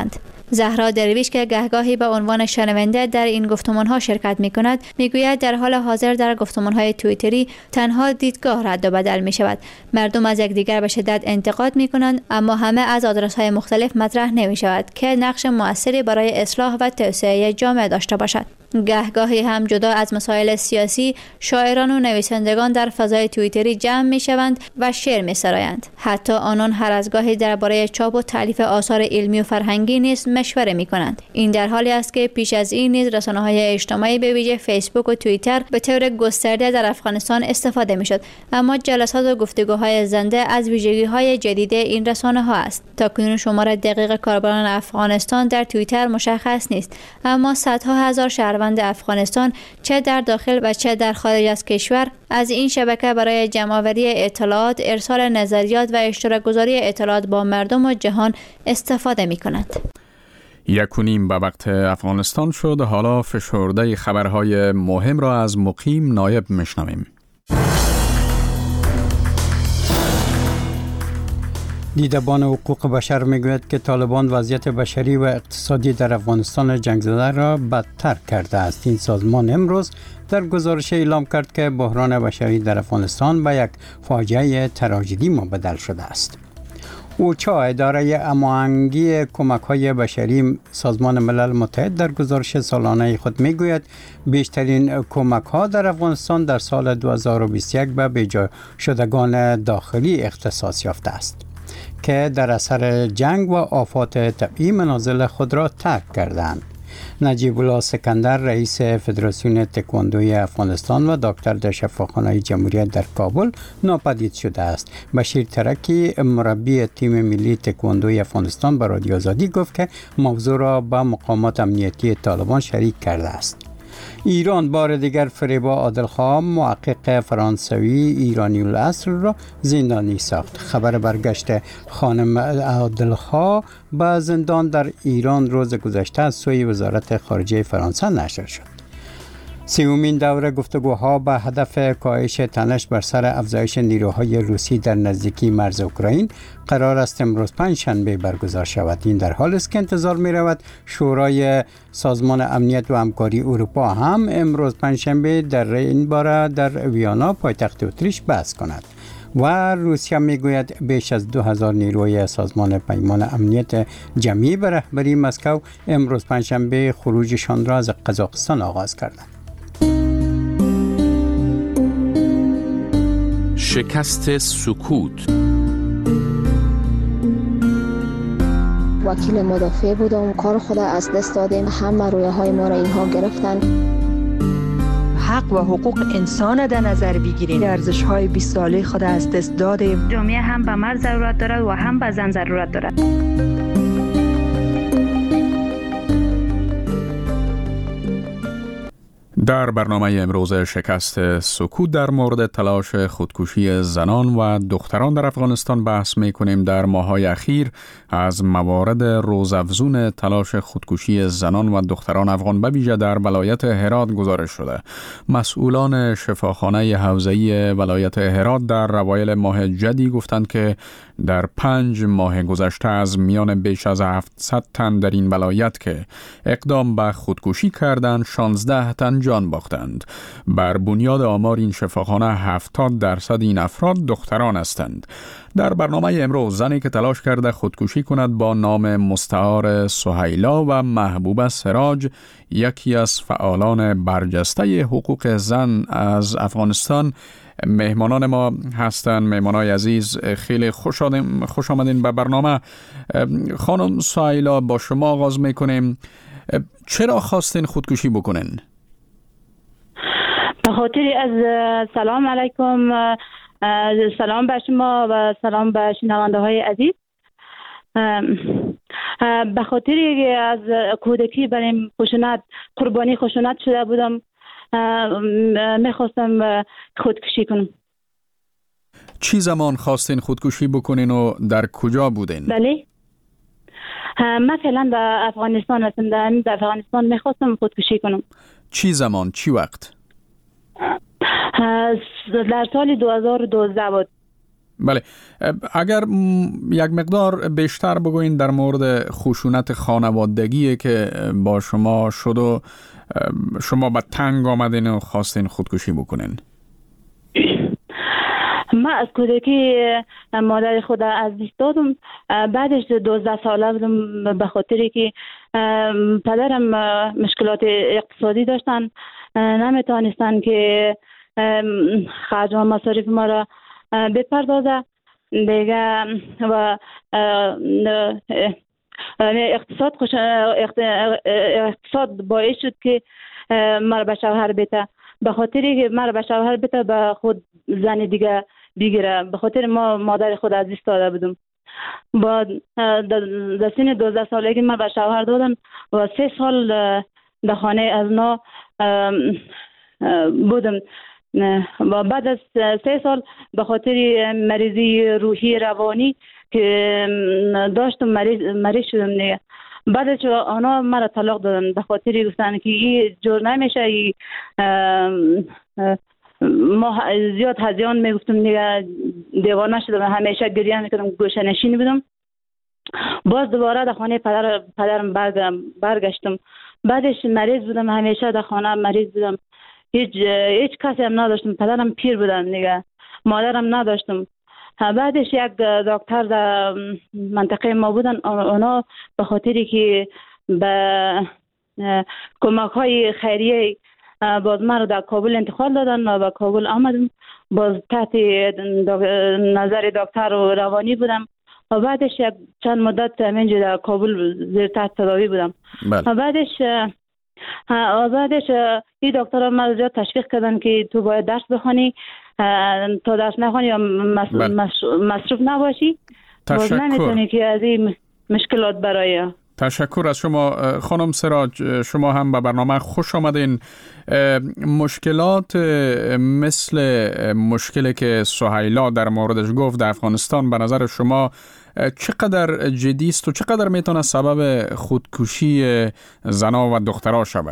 زهرا درویش که گهگاهی به عنوان شنونده در این گفتمان‌ها شرکت می‌کند می‌گوید در حال حاضر در گفتمان‌های توییتری تنها دیدگاه رد و بدل می‌شود. مردم از یکدیگر به شدت انتقاد می‌کنند، اما همه از آدرس‌های مختلف مطرح نمی‌شود که نقش مؤثری برای اصلاح و توسعه جامعه داشته باشد. گهگاهی هم جدا از مسائل سیاسی، شاعران و نویسندگان در فضای توییتری جمع می‌شوند و شعر می‌سرایند. حتی آنان هر از گاهی درباره چاپ و تالیف آثار علمی و فرهنگی نیز مشوره می‌کنند. این در حالی است که پیش از این نیز رسانه‌های اجتماعی به ویژه فیسبوک و توییتر به طور گسترده در افغانستان استفاده می‌شد، اما جلسات و گفتگوهای زنده از ویژگی‌های جدید این رسانه‌ها است. تاکنون شمار دقیق کاربران افغانستان در توییتر مشخص نیست، اما صدها هزار شهروند افغانستان چه در داخل و چه در خارج از کشور از این شبکه برای جمع‌آوری اطلاعات، ارسال نظریات و اشتراک گذاری اطلاعات با مردم و جهان استفاده می‌کنند. یک و نیم به وقت افغانستان شد. حالا فشرده خبرهای مهم را از مقیم نایب میشنویم. دیدبان حقوق بشر میگوید که طالبان وضعیت بشری و اقتصادی در افغانستان جنگ زده را بدتر کرده است. این سازمان امروز در گزارش اعلام کرد که بحران بشری در افغانستان به یک فاجعه تراژدی مبدل شده است. اوچا، اداره هماهنگی کمک‌های بشری سازمان ملل متحد، در گزارش سالانه خود میگوید بیشترین کمک‌ها در افغانستان در سال دو هزار و بیست و یک به بیجا شدگان داخلی اختصاص یافته است که در اثر جنگ و آفات طبیعی منازل خود را ترک کردند. نجیب الله سکندر، رئیس فدراسیون تکواندوی افغانستان و دکتر در شفاخانه جمهوریت در کابل ناپدید شده است. بشیر ترکی، مربی تیم ملی تکواندوی افغانستان، به رادیو آزادی گفت که موضوع را با مقامات امنیتی طالبان شریک کرده است. ایران بار دیگر فریبا عادلخواه، محقق فرانسوی ایرانی الاصل را زندانی ساخت. خبر برگشت خانم عادلخواه به زندان در ایران روز گذشته از سوی وزارت خارجه فرانسه نشر شد. سومین دوره گفتگوها به هدف کاهش تنش بر سر افزایش نیروهای روسی در نزدیکی مرز اوکراین قرار است امروز پنجشنبه برگزار شود. این در حالی است که انتظار می رود شورای سازمان امنیت و همکاری اروپا هم امروز پنجشنبه در این باره در ویانا پایتخت اتریش بحث کند. و روسیه میگوید بیش از دو هزار نیروی سازمان پیمان امنیت جمعی به رهبری مسکو امروز پنجشنبه خروجشان را از قزاقستان آغاز کردند. شکست سکوت. وکیل مدافع بودم، کار خود از دست دادیم، همه رویه های ما را اینها گرفتن. حق و حقوق انسان در نظر بگیریم. ارزش های بیست ساله خود از دست دادیم. جامعه هم به مرد ضرورت دارد و هم به زن ضرورت دارد. در برنامه امروز شکست سکوت در مورد تلاش خودکشی زنان و دختران در افغانستان بحث می‌کنیم. در ماه‌های اخیر از موارد روزافزون تلاش خودکشی زنان و دختران افغان به ویژه در ولایت هرات گزارش شده. مسئولان شفاخانه حوزه‌ای ولایت هرات در اوایل ماه جدی گفتند که در پنج ماه گذشته از میان بیش از هفتصد تن در این ولایت که اقدام به خودکشی کردند، شانزده تن جان باختند. بر بنیاد آمار این شفاخانه هفتاد درصد این افراد دختران هستند. در برنامه امروز زنی که تلاش کرده خودکشی کند با نام مستعار سهیلا و محبوبه سراج، یکی از فعالان برجسته حقوق زن از افغانستان، مهمانان ما هستند. مهمانای عزیز، خیلی خوش آمدین خوش آمدین به برنامه. خانم سهیلا، با شما آغاز میکنیم. چرا خواستین خودکشی بکنین؟ به خاطر از سلام علیکم، سلام به شما و سلام به شنونده های عزیز. به خاطر از کودکی بریم خشونت قربانی خشونت شده بودم، میخواستم خودکشی کنم. چی زمان خواستین خودکشی بکنین و در کجا بودین؟ بله، من فعلا در افغانستان هستم. در افغانستان میخواستم خودکشی کنم. چی زمان؟ چی وقت؟ در سال دو هزار و دوازده بود. بله، اگر یک مقدار بیشتر بگوین در مورد خشونت خانوادگی که با شما شد و شما به تنگ آمدین و خواستین خودکشی بکنین. من از کودکی مادر خود از دست دادم. بعدش دوازده ساله بودم به خاطری که پدرم مشکلات اقتصادی داشتن، نمیتونستن که خرج و مصارف ما را بپردازه دیگه و اقتصاد خوش اقتصاد باعث شد که مرا به شوهر بده. به خاطری که مرا به شوهر بده به خود زن دیگه بگیره. به خاطر ما مادر خود از دست داده بودم. با در سن دوازده سالگی من به شوهر دادم و سه سال در خانه از نو بودم. و بعد از سه سال به خاطر مریضی روحی روانی که داشتم مریض مریض شدم دیگه. بعدش آنها مرا طلاق دادن به خاطر گفتن که این جور نمیشه. ای ما زیاد هزیان میگفتم دیگه، دیوانه شدم، همیشه گریه میکردم، گوشه نشین بودم. باز دوباره در خانه پدر پدرم برگشتم. بعدش مریض بودم، همیشه در خانه مریض بودم. هیچ هیچ کسی هم نداشتم. پدرم پیر بودن دیگه، مادرم نداشتم. بعدش یک دکتر در منطقه ما بودن، اونا به خاطری که به کمک های خیریه باز من رو در کابل انتقال دادن و به کابل آمدم. باز تحت نظر دکتر و روانی بودم و بعدش یک چند مدت همینجا در کابل زیر تحت تداوی بودم. بله. و بعدش و بعدش این دکتر من رو تشویق کردن که تو باید درس بخونی، تو درس نخونی یا مصروف نباشی، باز نمیتونی که از این مشکلات برای. تشکر از شما خانم سراج، شما هم به برنامه خوش آمدین. مشکلات مثل مشکلی که سهیلا در موردش گفت در افغانستان به نظر شما چقدر جدی است و چقدر میتونه سبب خودکشی زنا و دخترها شوه؟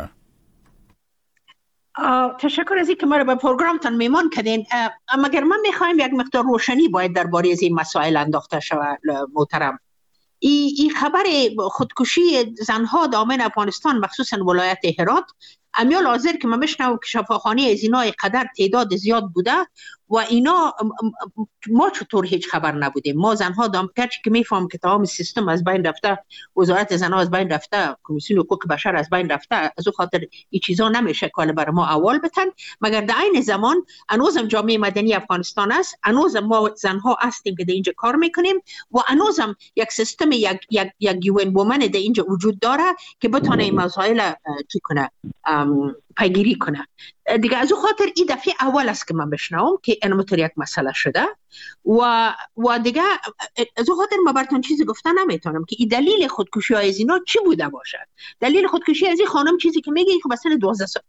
تشکر از اینکه ما رو به پروگرامتان میمان کردین. مگر من میخوایم یک مقدار روشنی باید درباره از این مسائل انداخته شود محترم. این ای خبر خودکشی زنها دامن افغانستان مخصوصا ولایت هرات امیال حاضر که من بشنوم که شفاخانه از اینا قدر تعداد زیاد بوده و اینا ما چطور هیچ خبر نبودیم. ما زنها دام کچی که میفهم که تمام سیستم از بین رفته، وزارت زنها از بین رفته، کمیسیون حقوق بشر از بین رفته، از اون خاطر این چیزا نمیشه کال برای ما اول بتن. مگر در این زمان انوزم جامعه مدنی افغانستان است، انوزم ما زنها هستیم که در اینجا کار میکنیم و انوزم یک سیستم یک یک یک یون وومن در اینجا وجود داره که بتونه این مسائل چی کنه، پیگیری کنه دیگه. از اون خاطر این دفعه اول است که من بشنوم که اینمطور یک مسئله شده و و دیگه از اون خاطر ما براتون چیزی گفتن نمیتونم که این دلیل خودکشی های از اینا چی بوده باشد. دلیل خودکشی از این خانم چیزی که میگه که مثلا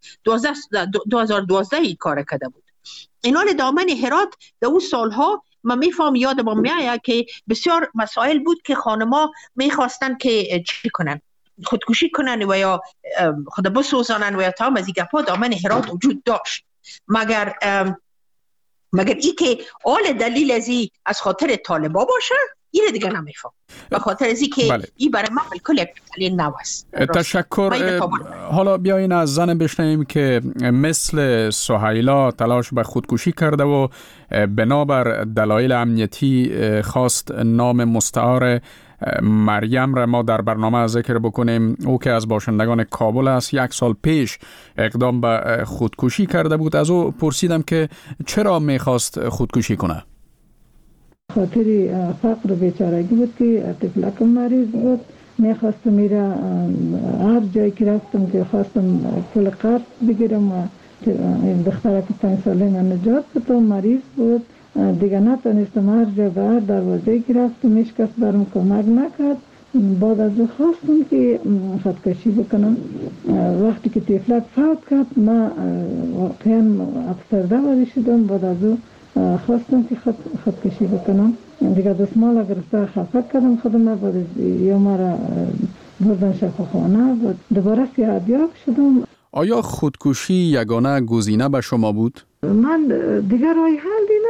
دو هزار و دوازده این کار کرده بود. اینا دامن هرات در اون سالها من میفهم یادم میاد که بسیار مسائل بود که خانما میخواستن که چی کنن، خودکشی کنن و یا خود بسوزانن و یا تمام از این گپا دامن هرات وجود داشت. مگر مگر ای که اول دلیل از این از خاطر طالبا باشه این دیگه نمیفهم. به خاطر از این که بله. این برای من بالکل یک دلیل نو است. تشکر. حالا بیاین از زن بشنویم که مثل سهیلا تلاش به خودکشی کرده و بنابر دلایل امنیتی خواست نام مستعار مریم را ما در برنامه ذکر بکنیم. او که از باشندگان کابل است، یک سال پیش اقدام به خودکشی کرده بود. از او پرسیدم که چرا میخواست خودکشی کنه. خاطر فقر و بیچارگی بود که طفلکم مریض بود، میخواستم میره هر جایی که رفتم که خواستم پول قرض بگیرم و دخترک پنج ساله من نجات بود و مریض بود دیگه، نتونستم هر جا به هر دروازه که رفتم هیچ کس برام کمک نکرد. بعد از او خواستم که خودکشی بکنم. وقتی که طفلک فوت کرد من واقعا افسرده وارد شدم. بعد از او خواستم که خود خودکشی بکنم دیگه. دستمال گرفته خفه کردم خودم. بعد از یه مرا بردن شفاخانه و دوباره صحتیاب شدم. آیا خودکشی یگانه گزینه به شما بود؟ من دیگر راه حلی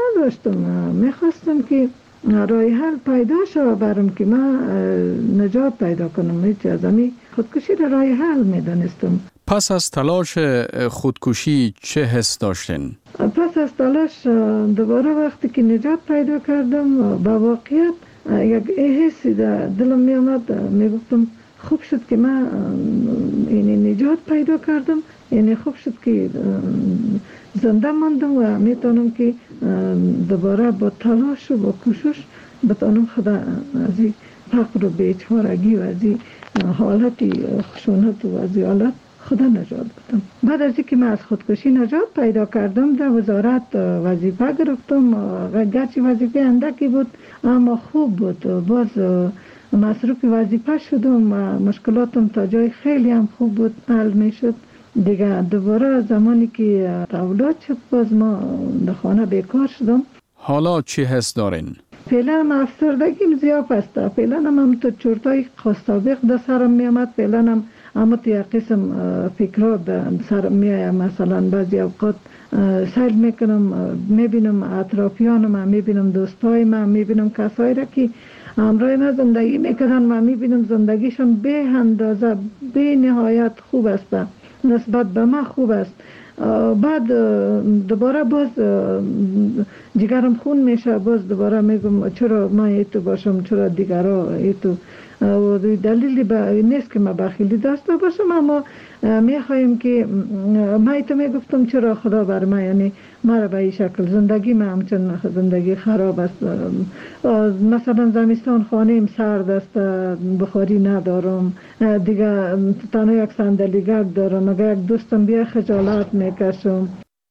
نداشتم. میخواستم که راه حل پیدا شد برام که من نجات پیدا کنم. هیچ از همین خودکشی را راه حل میدانستم. پس از تلاش خودکشی چه حس داشتین؟ پس از تلاش دوباره وقتی که نجات پیدا کردم با واقعیت یک حسی در دلم می آمد. می گفتم خوب شد که من یعنی نجات پیدا کردم، یعنی خوب شد که زنده ماندم و میتونم که دوباره با تلاش و با کوشش بتونم خدا از این فقر و بیچارگی و از این حالتی خشونت و از این حالت خدا نجات بدم. بعد از اینکه من از خودکشی نجات پیدا کردم در وزارت وظیفه گرفتم. گرچه وظیفه اندکی بود اما خوب بود. باز مصروف وظیفه شدم و مشکلاتم تا جای خیلی هم خوب بود حل می شد. دیگه دوباره زمانی که اولاد شد باز ما در خانه بیکار شدم. حالا چی حس دارین؟ فعلا هم افسردگیم زیاد است. فعلا هم هم تو چرتای خواستابق در سرم می آمد. فعلا هم اما تو یک قسم فکرات در سرم می آید. مثلا بعضی اوقات سیل میکنم، میبینم اطرافیانم، میبینم دوستای من، میبینم کسایی را که همراه من زندگی میکنن، من میبینم زندگیشون به اندازه به نهایت خوب است، نسبت به من خوب است. بعد دوباره باز جگرم خون میشه. باز دوباره میگم چرا من ایتو باشم، چرا دیگرها ایتو. دلیلی به نیست که ما بخیلی داشته باشم، اما میخوایم که من ایتو میگفتم چرا خدا بر من، یعنی مرا به این شکل زندگی من همچنان زندگی خراب است. مثلا زمستان خانه‌ام سرد است، بخاری ندارم دیگه، تنها یک صندلی گرد دارم. اگر یک دوستم بیا خجالت میکشم.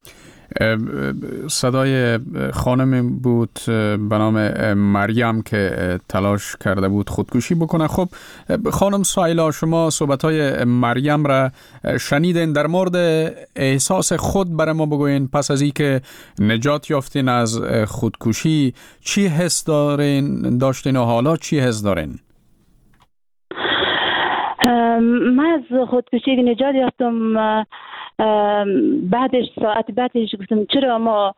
صدای خانم بود به نام مریم که تلاش کرده بود خودکشی بکنه. خب خانم سایلا، شما صحبت‌های مریم را شنیدین. در مورد احساس خود برای ما بگوین. پس از این که نجات یافتین از خودکشی چی حس دارین داشتین و حالا چی حس دارین؟ من از خودکشی نجات یافتم. بعدش ساعت بعدش گفتم چرا ما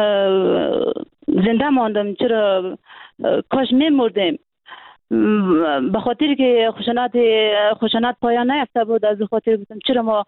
زنده ماندم، چرا کاش میمردیم. به خاطر که خشونت خشونت پایان نیافته بود، از خاطر گفتم چرا ما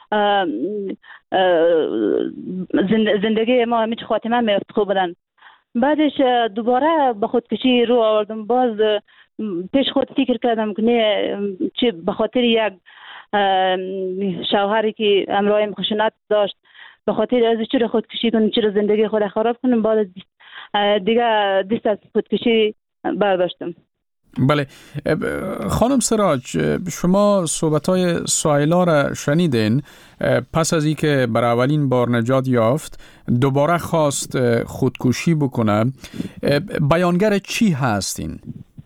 زندگی ما همیچ خاتمه میافت خوب بودن. بعدش دوباره به خودکشی رو آوردم. باز پیش خود فکر کردم که نه، چه به خاطر یک شوهری که امرایم خشونت داشت، به خاطر از چرا خودکشی کنم، چرا زندگی خود خراب کنم. بعد دیگه دست از خودکشی برداشتم. بله خانم سراج، شما صحبت‌های سایلا را شنیدین. پس از این که برای اولین بار نجات یافت دوباره خواست خودکشی بکنه. بیانگر چی هستین؟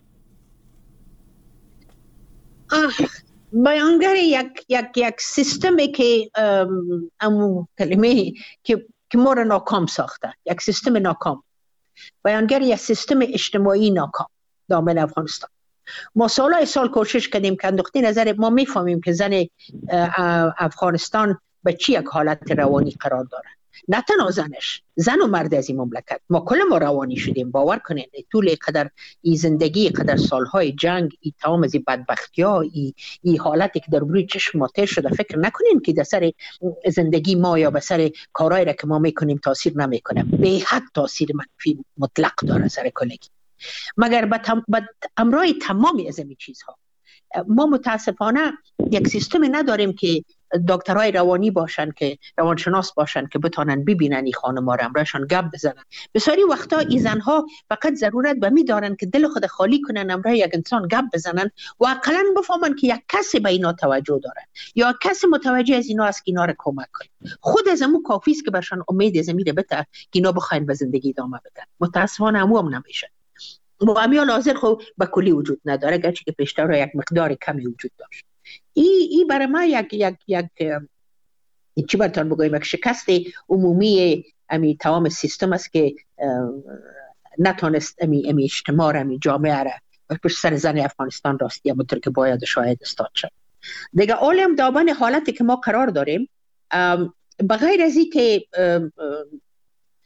بیانگر یک یک یک سیستمی که امو کلمه که که ما را ناکام ساخته، یک سیستم ناکام. بیانگر یک سیستم اجتماعی ناکام دامن افغانستان. ما سالهای سال کوشش کردیم که انداختی نظر ما میفهمیم که زن افغانستان به چی یک حالت روانی قرار داره. نه تنها زنش، زن و مرد از این مملکت، ما کل ما روانی شدیم. باور کنین طول قدر ای زندگی، قدر سالهای جنگ، ای تمام از این بدبختی ها، ای, ای حالتی که در روی چشم ما تیر شده، فکر نکنین که در سر زندگی ما یا به سر کارهایی را که ما میکنیم تاثیر نمیکنه. به حد تاثیر منفی مطلق داره سر کلگی. مگر به تم... امرای تمامی از این چیزها ما متاسفانه یک سیستم نداریم که دکترای روانی باشن، که روانشناس باشن که بتونن ببینن این خانم‌ها را، امرایشان گپ بزنن. بسیاری وقتا این زنها فقط ضرورت به می دارن که دل خود خالی کنن، امرای یک انسان گپ بزنن و اقلا بفهمن که یک کسی به اینا توجه داره یا کسی متوجه از اینا است که اینا را کمک کنه. خود از امو کافی است که برشان امید از میره بده که اینا بخواین به زندگی ادامه بدن. متاسفانه امو هم نمیشه. مقامیال حاضر خو به کلی وجود نداره، گرچه که پیشتر یک مقدار کمی وجود داشت. ای ای برای ما یک یک یک چی براتون بگویم، یک شکست عمومی امی تمام سیستم است که نتونست امی امی اجتماع امی جامعه را پشت سر زن افغانستان راستی همونطور که باید شاید استاد شد. دیگه عالم دامن حالتی که ما قرار داریم، بغیر از این که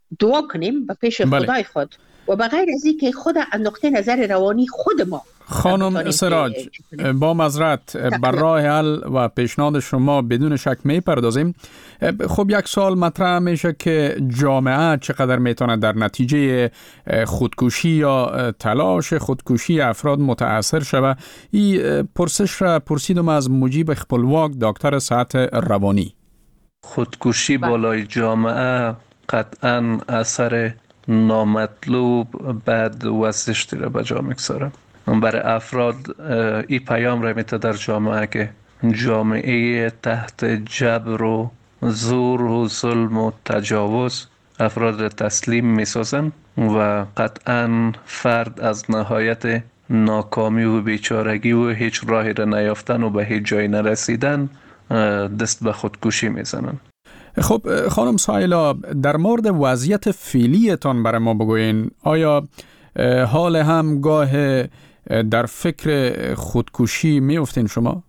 دعا کنیم به پیش بله. خدای خود و بغیر از این که خود از نقطه نظر روانی خود ما خانم سراج با معذرت بر راه حل و پیشنهاد شما بدون شک میپردازیم. خب یک سوال مطرح میشه که جامعه چقدر میتونه در نتیجه خودکشی یا تلاش خودکشی افراد متاثر شود. این پرسش را پرسیدم از مجیب خپلواک دکتر صحت روانی. خودکشی بالای جامعه قطعا اثر نامطلوب بد و زشتی را به جا میگذاره. برای افراد این پیام را میده در جامعه که جامعه تحت جبر و زور و ظلم و تجاوز افراد را تسلیم میسازن و قطعا فرد از نهایت ناکامی و بیچارگی و هیچ راهی را نیافتن و به هیچ جای نرسیدن دست به خودکشی میزنن. خب خانم سایلا، در مورد وضعیت فعلیتان برای ما بگوین. آیا حال هم گاه در فکر خودکشی میافتین شما؟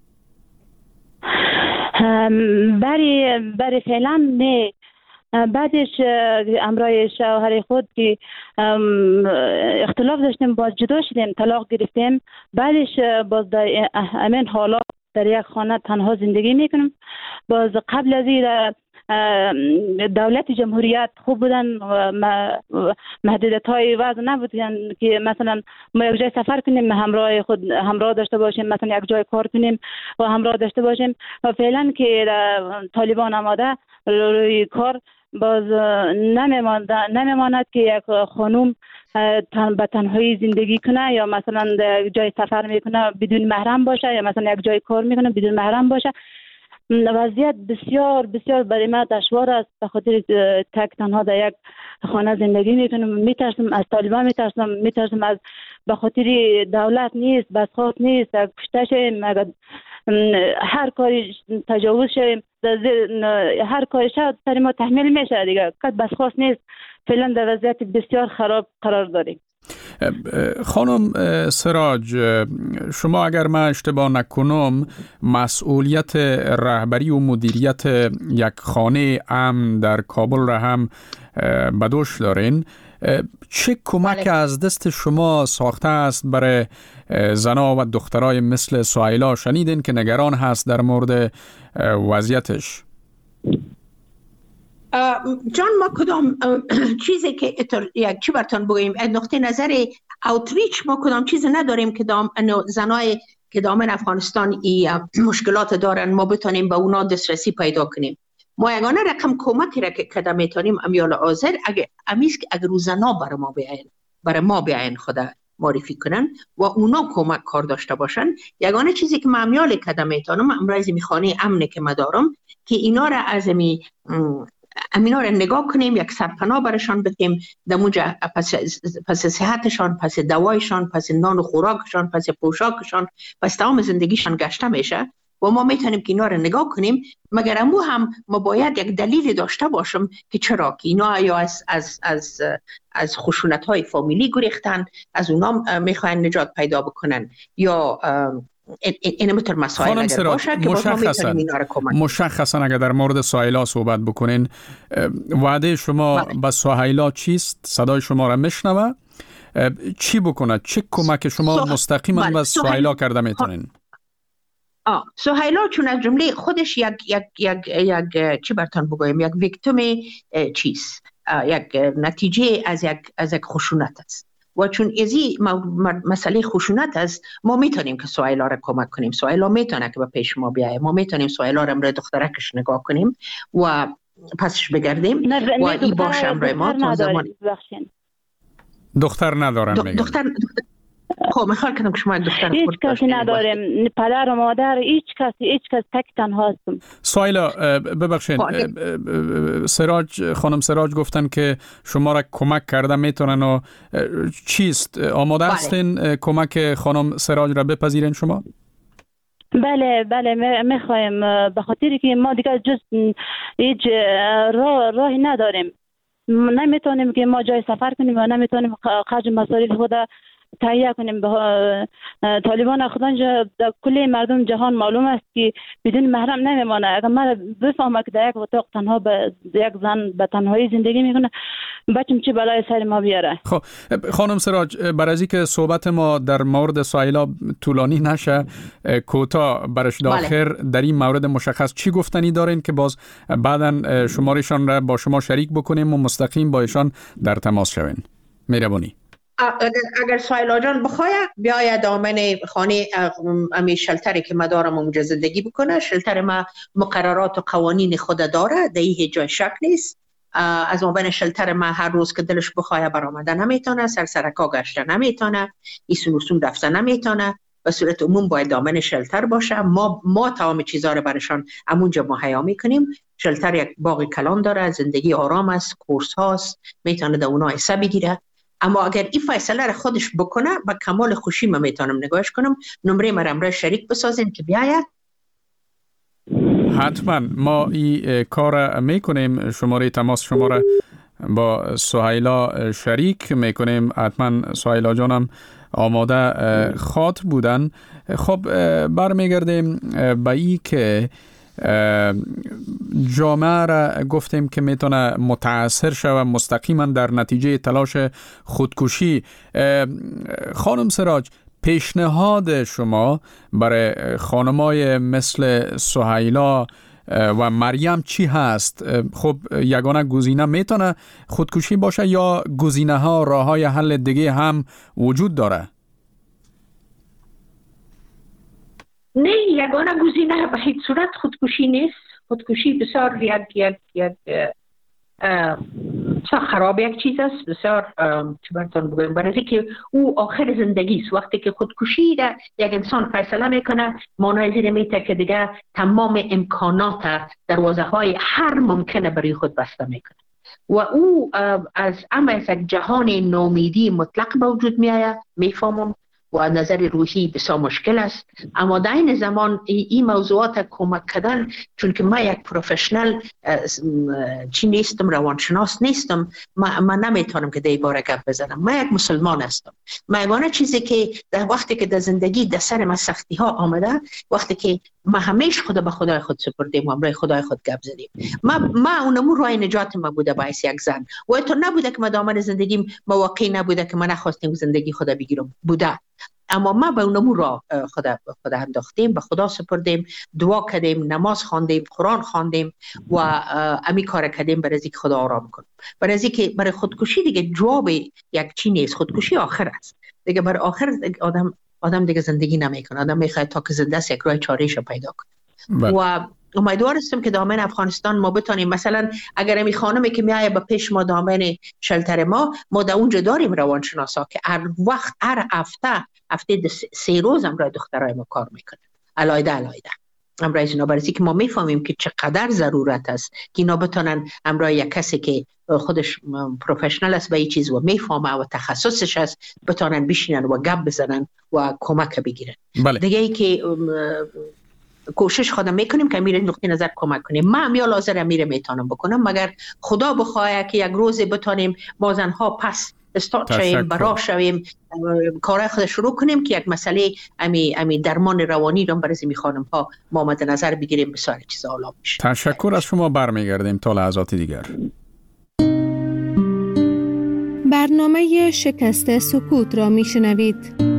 برای برای فعلا نه. بعدش امرای شوهر خود که اختلاف داشتیم، باز جدا شدیم، طلاق گرفتیم. بعدش باز در امین حالات در یک خانه تنها زندگی میکنم. باز قبل از این دولت جمهوریت خوب بودن و محدودیت های وضع نبودن که مثلا ما یک جای سفر کنیم همراه خود همراه داشته باشیم، مثلا یک جای کار کنیم و همراه داشته باشیم. و فعلا که طالبان آماده روی کار، باز نمیماند که یک خانوم به تنهایی زندگی کنه یا مثلا یک جای سفر میکنه بدون محرم باشه یا مثلا یک جای کار میکنه بدون محرم باشه. وضعیت بسیار بسیار برای ما دشوار است. به خاطر تک تنها در یک خانه زندگی میکنم. میترسم از طالبان، میترسم میترسم از به خاطر دولت نیست، بسخواد نیست، کشته شویم، هر کاری تجاوز شویم، هر کاری شد سر ما تحمیل میشه دیگه. کد بسخواست نیست. فعلا در وضعیت بسیار خراب قرار داریم. خانم سراج، شما اگر من اشتباه نکنم مسئولیت رهبری و مدیریت یک خانه امن در کابل را هم به دوش دارین. چه کمک از دست شما ساخته است برای زنا و دخترای مثل سهیلا؟ شنیدین که نگران هست در مورد وضعیتش. جان ما کدام چیزی که یک چی براتون بگوییم از نقطه نظر اوتریچ ما کدام چیزی نداریم که دام زنای که دامن افغانستان ای مشکلات دارن ما بتونیم به اونا دسترسی پیدا کنیم. ما یگانه رقم کمکی را که کدام میتونیم امیال آذر اگه امیز که اگر زنا برای ما بیاین برای ما بیاین خدا معرفی کنن و اونا کمک کار داشته باشن. یگانه چیزی که ما امیال کدام میتونم امروز میخوانی امنه که ما دارم که اینا را از می امینا را نگاه کنیم، یک سرپناه برشان بدیم، دمونجا پس, پس صحتشان، پس دوایشان، پس نان و خوراکشان، پس پوشاکشان، پس تمام زندگیشان گشته میشه و ما میتونیم که اینا را نگاه کنیم. مگر امو هم ما باید یک دلیل داشته باشم که چرا که اینا یا از, از, از, از خشونت های فامیلی گریختن، از اونا میخواین نجات پیدا بکنن یا این متر مسائل اگر باشه که مشخصا مشخصا اگر در مورد سهیلا صحبت بکنین، وعده شما به سهیلا چیست؟ صدای شما را میشنوه، چی بکنه؟ چه کمک شما مستقیما به سهیلا کرده میتونین؟ آه سهیلا چون از جمله خودش یک یک یک یک چی براتون بگویم یک ویکتیم چیز یک نتیجه از یک از یک خشونت است و چون ازی مسئله خشونت است ما میتونیم که سهیلا را کمک کنیم. سهیلا میتونه که به پیش ما بیایه، ما میتونیم سهیلا را امروز دخترکش نگاه کنیم و پسش بگردیم و این باشه امروز ما تا زمان دختر ندارن. دختر, دختر خب میخواد کنم که شما دختر هیچ کسی نداریم، پدر و مادر هیچ کسی هیچ کس تک تنها هستم. سهیلا ببخشید، سراج خانم سراج گفتن که شما را کمک کرده میتونن و چیست؟ آماده هستین کمک خانم سراج را بپذیرین شما؟ بله بله میخوایم، به خاطر که ما دیگه جز هیچ راه راهی نداریم. نمیتونیم که ما جای سفر کنیم و نمیتونیم خرج مصارف خود تهیه کنیم. طالبان خودن در کل مردم جهان معلوم است که بدون محرم نمیمانه. اگر من بفهمم که در یک اتاق تنها به یک زن به تنهایی زندگی میکنه، بچم چه بلای سر ما بیاره. خب خانم سراج، برای از اینکه صحبت ما در مورد سایلا طولانی نشه، کوتاه برش داخل در این مورد مشخص چی گفتنی دارین که باز بعداً شمارشان را با شما شریک بکنیم و مستقیم با ایشان در تماس شوین؟ مهربانی. اگر, اگر سایلا جان بخواه بیاید دامن خانه امی شلتری که ما دارم اونجا زندگی بکنه. شلتر ما مقررات و قوانین خود داره، در این جای شک نیست. از مابین شلتر ما هر روز که دلش بخواه برآمده نمیتونه، سرسرکا گشته نمیتونه، ایسون رسون رفته نمیتونه. به صورت عموم باید دامن شلتر باشه. ما ما تمام چیزا رو برشان همونجا مهیا میکنیم. شلتر یک باغ کلان داره، زندگی آرام است، کورس هاست، میتونه در اونها حصه بگیره. اما اگر این فیصله رو خودش بکنه، با کمال خوشی من میتونم نگاهش کنم. نمره مرا امروز شریک بسازیم که بیاید. حتما ما این کار میکنیم. شماره تماس شما را با سهیلا شریک میکنیم. حتما سهیلا جانم آماده خاط بودن. خب برمیگردیم به این که جامعه را گفتیم که میتونه متاثر شود مستقیما در نتیجه تلاش خودکشی. خانم سراج، پیشنهاد شما برای خانمای مثل سهیلا و مریم چی هست؟ خب یگانه گزینه میتونه خودکشی باشه یا گزینه ها راه های حل دیگه هم وجود داره؟ نه، یگانه گزینه به هیچ صورت خودکشی نیست. خودکشی بسیار یک یک یک بسیار خراب یک چیز است. بسیار چه براتون بگویم، برای که او آخر زندگی است. وقتی که خودکشی را یک انسان فیصله میکنه، معنای زیر میته که دیگه تمام امکانات دروازه های هر ممکنه برای خود بسته میکنه و او از اما از یک جهان ناامیدی مطلق به وجود میآید. میفهمم و نظر روحی بسیار مشکل است، اما در این زمان این موضوعات کمک کردن، چون که من یک پروفشنال چی نیستم، روانشناس نیستم، من نمیتونم که در این باره گپ بزنم. من یک مسلمان هستم. من یگانه چیزی که در وقتی که در زندگی در سر من سختی ها آمده، وقتی که ما همیشه خدا به خدای خود سپردیم و برای خدای خود گپ زدیم. ما ما اونمو راه نجات ما بوده باعث یک زن، و تو نبوده که ما دامن زندگیم مواقعی نبوده که ما نخواستیم زندگی خدا بگیرم، بوده. اما ما به اونمو را خدا خدا انداختیم، به خدا سپردیم، دعا کردیم، نماز خواندیم، قرآن خواندیم و امی کار کردیم برای اینکه خدا آرام کنه. برای اینکه برای خودکشی دیگه جواب یک چی نیست. خودکشی آخر است دیگه. برای آخر آدم آدم دیگه زندگی نمیکنه. آدم میخواد تا که زنده است یک راه چاره‌ایش پیدا کنه. و امیدوار هستم که دامن افغانستان ما بتونیم، مثلا اگر امی خانمی که میایه به پیش ما دامن شلتر ما، ما در اونجا داریم روانشناسا که هر وقت هر هفته هفته سه روز امرای دخترای ما کار میکنه، علایده علایده امرای اینا، برای که ما میفهمیم که چقدر ضرورت است که اینا بتونن امرای یک کسی که خودش پروفشنال است به این چیز و میفهمه و تخصصش است بتونن بشینن و گپ بزنن و کمک بگیرن. بله. دیگه ای که کوشش خودم میکنیم که میره نقطه نظر کمک کنیم. من هم یا لازر میره میتونم بکنم، مگر خدا بخواه که یک روز بتونیم ما زنها پس استارت شویم، برا شویم، کارهای خود شروع کنیم که یک مسئله امی امی درمان روانی رو برای می خانم ها ما مد نظر بگیریم، بسیار چیز عالی میشه. تشکر از شما. برمیگردیم تا لحظات دیگر. برنامه شکست سکوت را میشنوید.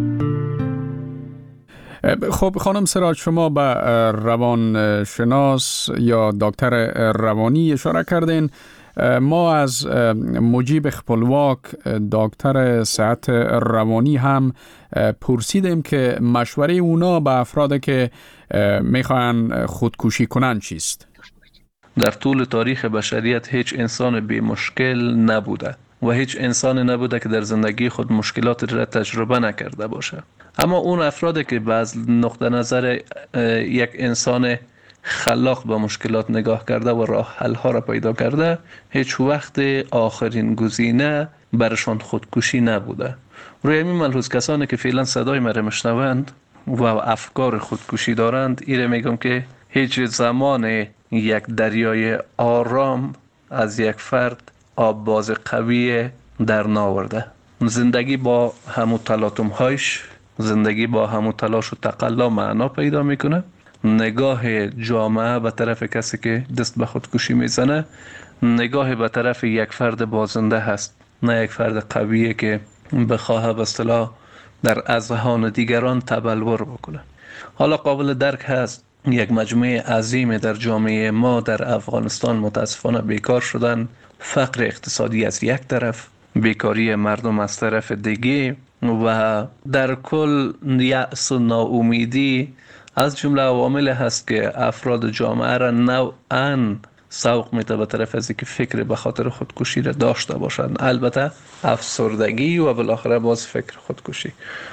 خب خانم سراج، شما به روانشناس یا دکتر روانی اشاره کردین. ما از مجیب خپلواک دکتر صحت روانی هم پرسیدیم که مشوره اونا به افراد که میخوان خودکشی کنن چیست؟ در طول تاریخ بشریت هیچ انسان بی مشکل نبوده و هیچ انسان نبوده که در زندگی خود مشکلات را تجربه نکرده باشه. اما اون افرادی که باز نقطه نظر یک انسان خلاق به مشکلات نگاه کرده و راه حل ها را پیدا کرده، هیچ وقت آخرین گزینه برشان خودکشی نبوده. روی همین ملحوظ کسانی که فعلا صدای مرا میشنوند و افکار خودکشی دارند، ایره میگم که هیچ زمان یک دریای آرام از یک فرد آب باز قوی در ناورده. زندگی با همو تلاطم هایش، زندگی با همو تلاش و تقلا معنا پیدا میکنه. نگاه جامعه به طرف کسی که دست به خودکشی میزنه نگاه به طرف یک فرد بازنده هست، نه یک فرد قویه که بخواه به اصطلاح در اذهان دیگران تبلور بکنه. حالا قابل درک هست یک مجموعه عظیم در جامعه ما در افغانستان متاسفانه بیکار شدن، فقر اقتصادی از یک طرف، بیکاری مردم از طرف دیگه و در کل یأس و ناامیدی از جمله عوامل هست که افراد جامعه را نوعاً سوق میده به طرف از اینکه فکر به خاطر خودکشی را داشته باشند، البته افسردگی و بالاخره باز فکر خودکشی.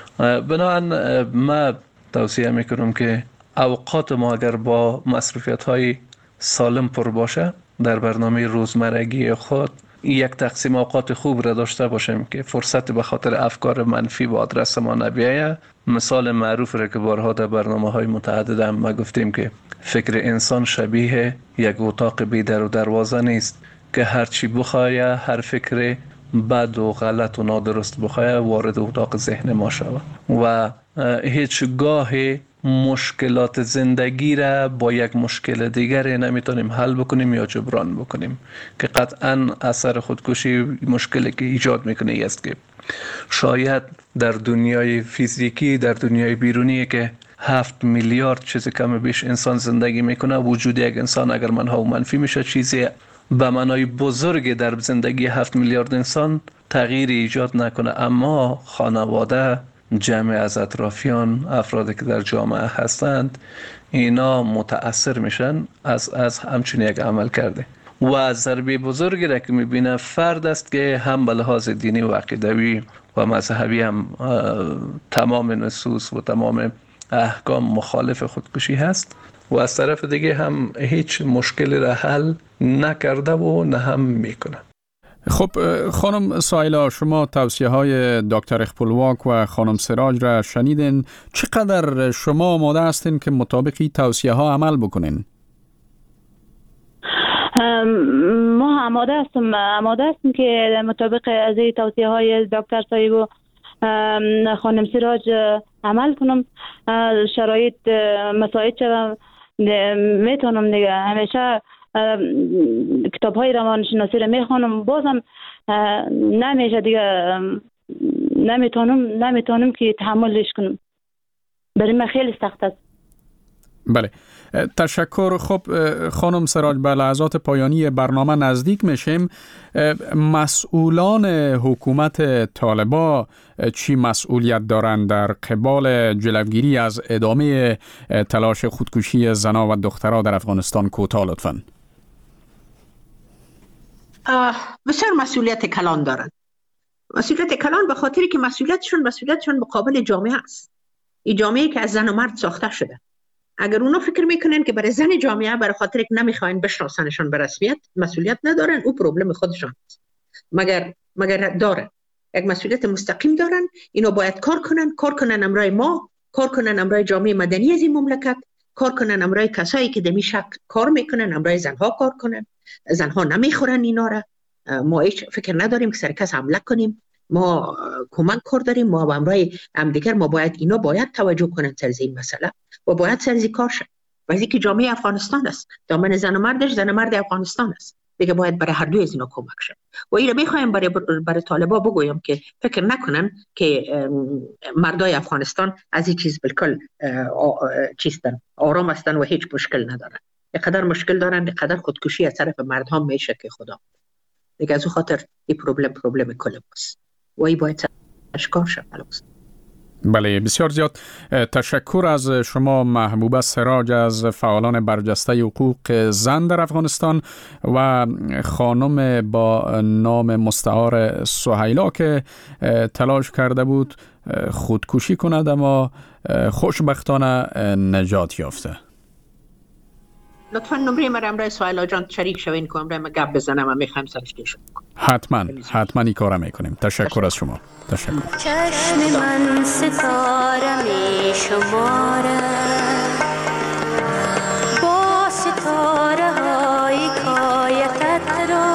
بنابراین من توصیه میکنم که اوقات ما اگر با مصروفیت های سالم پر باشه در برنامه روزمرگی خود یک تقسیم اوقات خوب را داشته باشیم که فرصت به خاطر افکار منفی به آدرس ما نبیاید. مثال معروف را که بارها در برنامه های متعدد هم ما گفتیم که فکر انسان شبیه یک اتاق بی در و دروازه نیست که هرچی بخواه، هر فکر بد و غلط و نادرست بخواه وارد اتاق ذهن ما شود و هیچ گاه مشکلات زندگی را با یک مشکل دیگر نمیتونیم حل بکنیم یا جبران بکنیم که قطعا اثر خودکشی مشکلی که ایجاد میکنه ای است که شاید در دنیای فیزیکی، در دنیای بیرونی که هفت میلیارد چیز کم بیش انسان زندگی میکنه، وجود یک انسان اگر منها و منفی میشه چیزی به معنای بزرگ در زندگی هفت میلیارد انسان تغییر ایجاد نکنه، اما خانواده، جمع از اطرافیان، افرادی که در جامعه هستند، اینا متأثر میشن از از همچین یک عمل کرده و ضربه بزرگی را که میبینه فرد است که هم به لحاظ دینی و عقیدوی و مذهبی هم تمام نصوص و تمام احکام مخالف خودکشی هست و از طرف دیگه هم هیچ مشکلی را حل نکرده و نه هم میکنه. خب خانم سایلا، شما توصیه های دکتر اخپلواک و خانم سراج را شنیدین. چقدر شما آماده هستین که مطابق این توصیه ها عمل بکنین؟ ما آماده هستیم آماده هستیم که مطابق از این توصیه های دکتر صاحب و خانم سراج عمل کنم. شرایط مساعد شدم میتونم دیگه. همیشه کتاب های روانشناسی رو میخوانم، بازم نمیشه دیگه، نمیتونم نمیتونم که تحملش کنم. برای من خیلی سخت است. بله، تشکر. خب خانم سراج، به لحظات پایانی برنامه نزدیک میشیم. مسئولان حکومت طالبان چی مسئولیت دارند در قبال جلوگیری از ادامه تلاش خودکشی زنان و دخترها در افغانستان؟ کوتاه لطفاً. بسیار مسئولیت کلان دارند. مسئولیت کلان به خاطری که مسئولیتشون مسئولیتشون مقابل جامعه است. این جامعه که از زن و مرد ساخته شده. اگر اونا فکر میکنن که برای زن جامعه برای خاطر که نمیخواین بشناسنشون به رسمیت مسئولیت ندارن، او پروبلم خودشون است. مگر مگر دارن یک مسئولیت مستقیم دارن. اینا باید کار کنن، کار کنن امرای ما، کار کنن امرای جامعه مدنی از این مملکت، کار کنن امرای کسایی که دمی شک کار میکنن، امرای زنها کار کنن. زنها نمیخورن اینا را. ما هیچ فکر نداریم که سر کس حمله کنیم. ما کمک کار داریم. ما با امرای هم دیگر ما باید اینا باید توجه کنن سر این مسئله و باید سر کار شد. ولی که جامعه افغانستان است، دامن زن و مردش زن و مرد افغانستان است دیگه، باید برای هر دوی از اینا کمک شد. و این رو میخوایم برای برای طالبا بگویم که فکر نکنن که مردای افغانستان از این چیز بالکل چیستن، آرام هستن و هیچ مشکل ندارن. یقدر مشکل دارن، یقدر خودکشی از طرف مردها میشه که خدا دیگه. از اون خاطر این پروبلم پروبلم کل ماست و این باید اشکار شد. بله، بسیار زیاد تشکر از شما محبوبه سراج از فعالان برجسته حقوق زن در افغانستان و خانم با نام مستعار سهیلا که تلاش کرده بود خودکشی کند اما خوشبختانه نجات یافته. لطفاً نمره مرا امرای سهیلا جان شریک شوین که امرای ما گپ بزنم و میخوایم سرش کشم. حتما حتما این کارا میکنیم. تشکر از شما. تشکر. چشم من ستاره می شماره با ستاره های کایتت را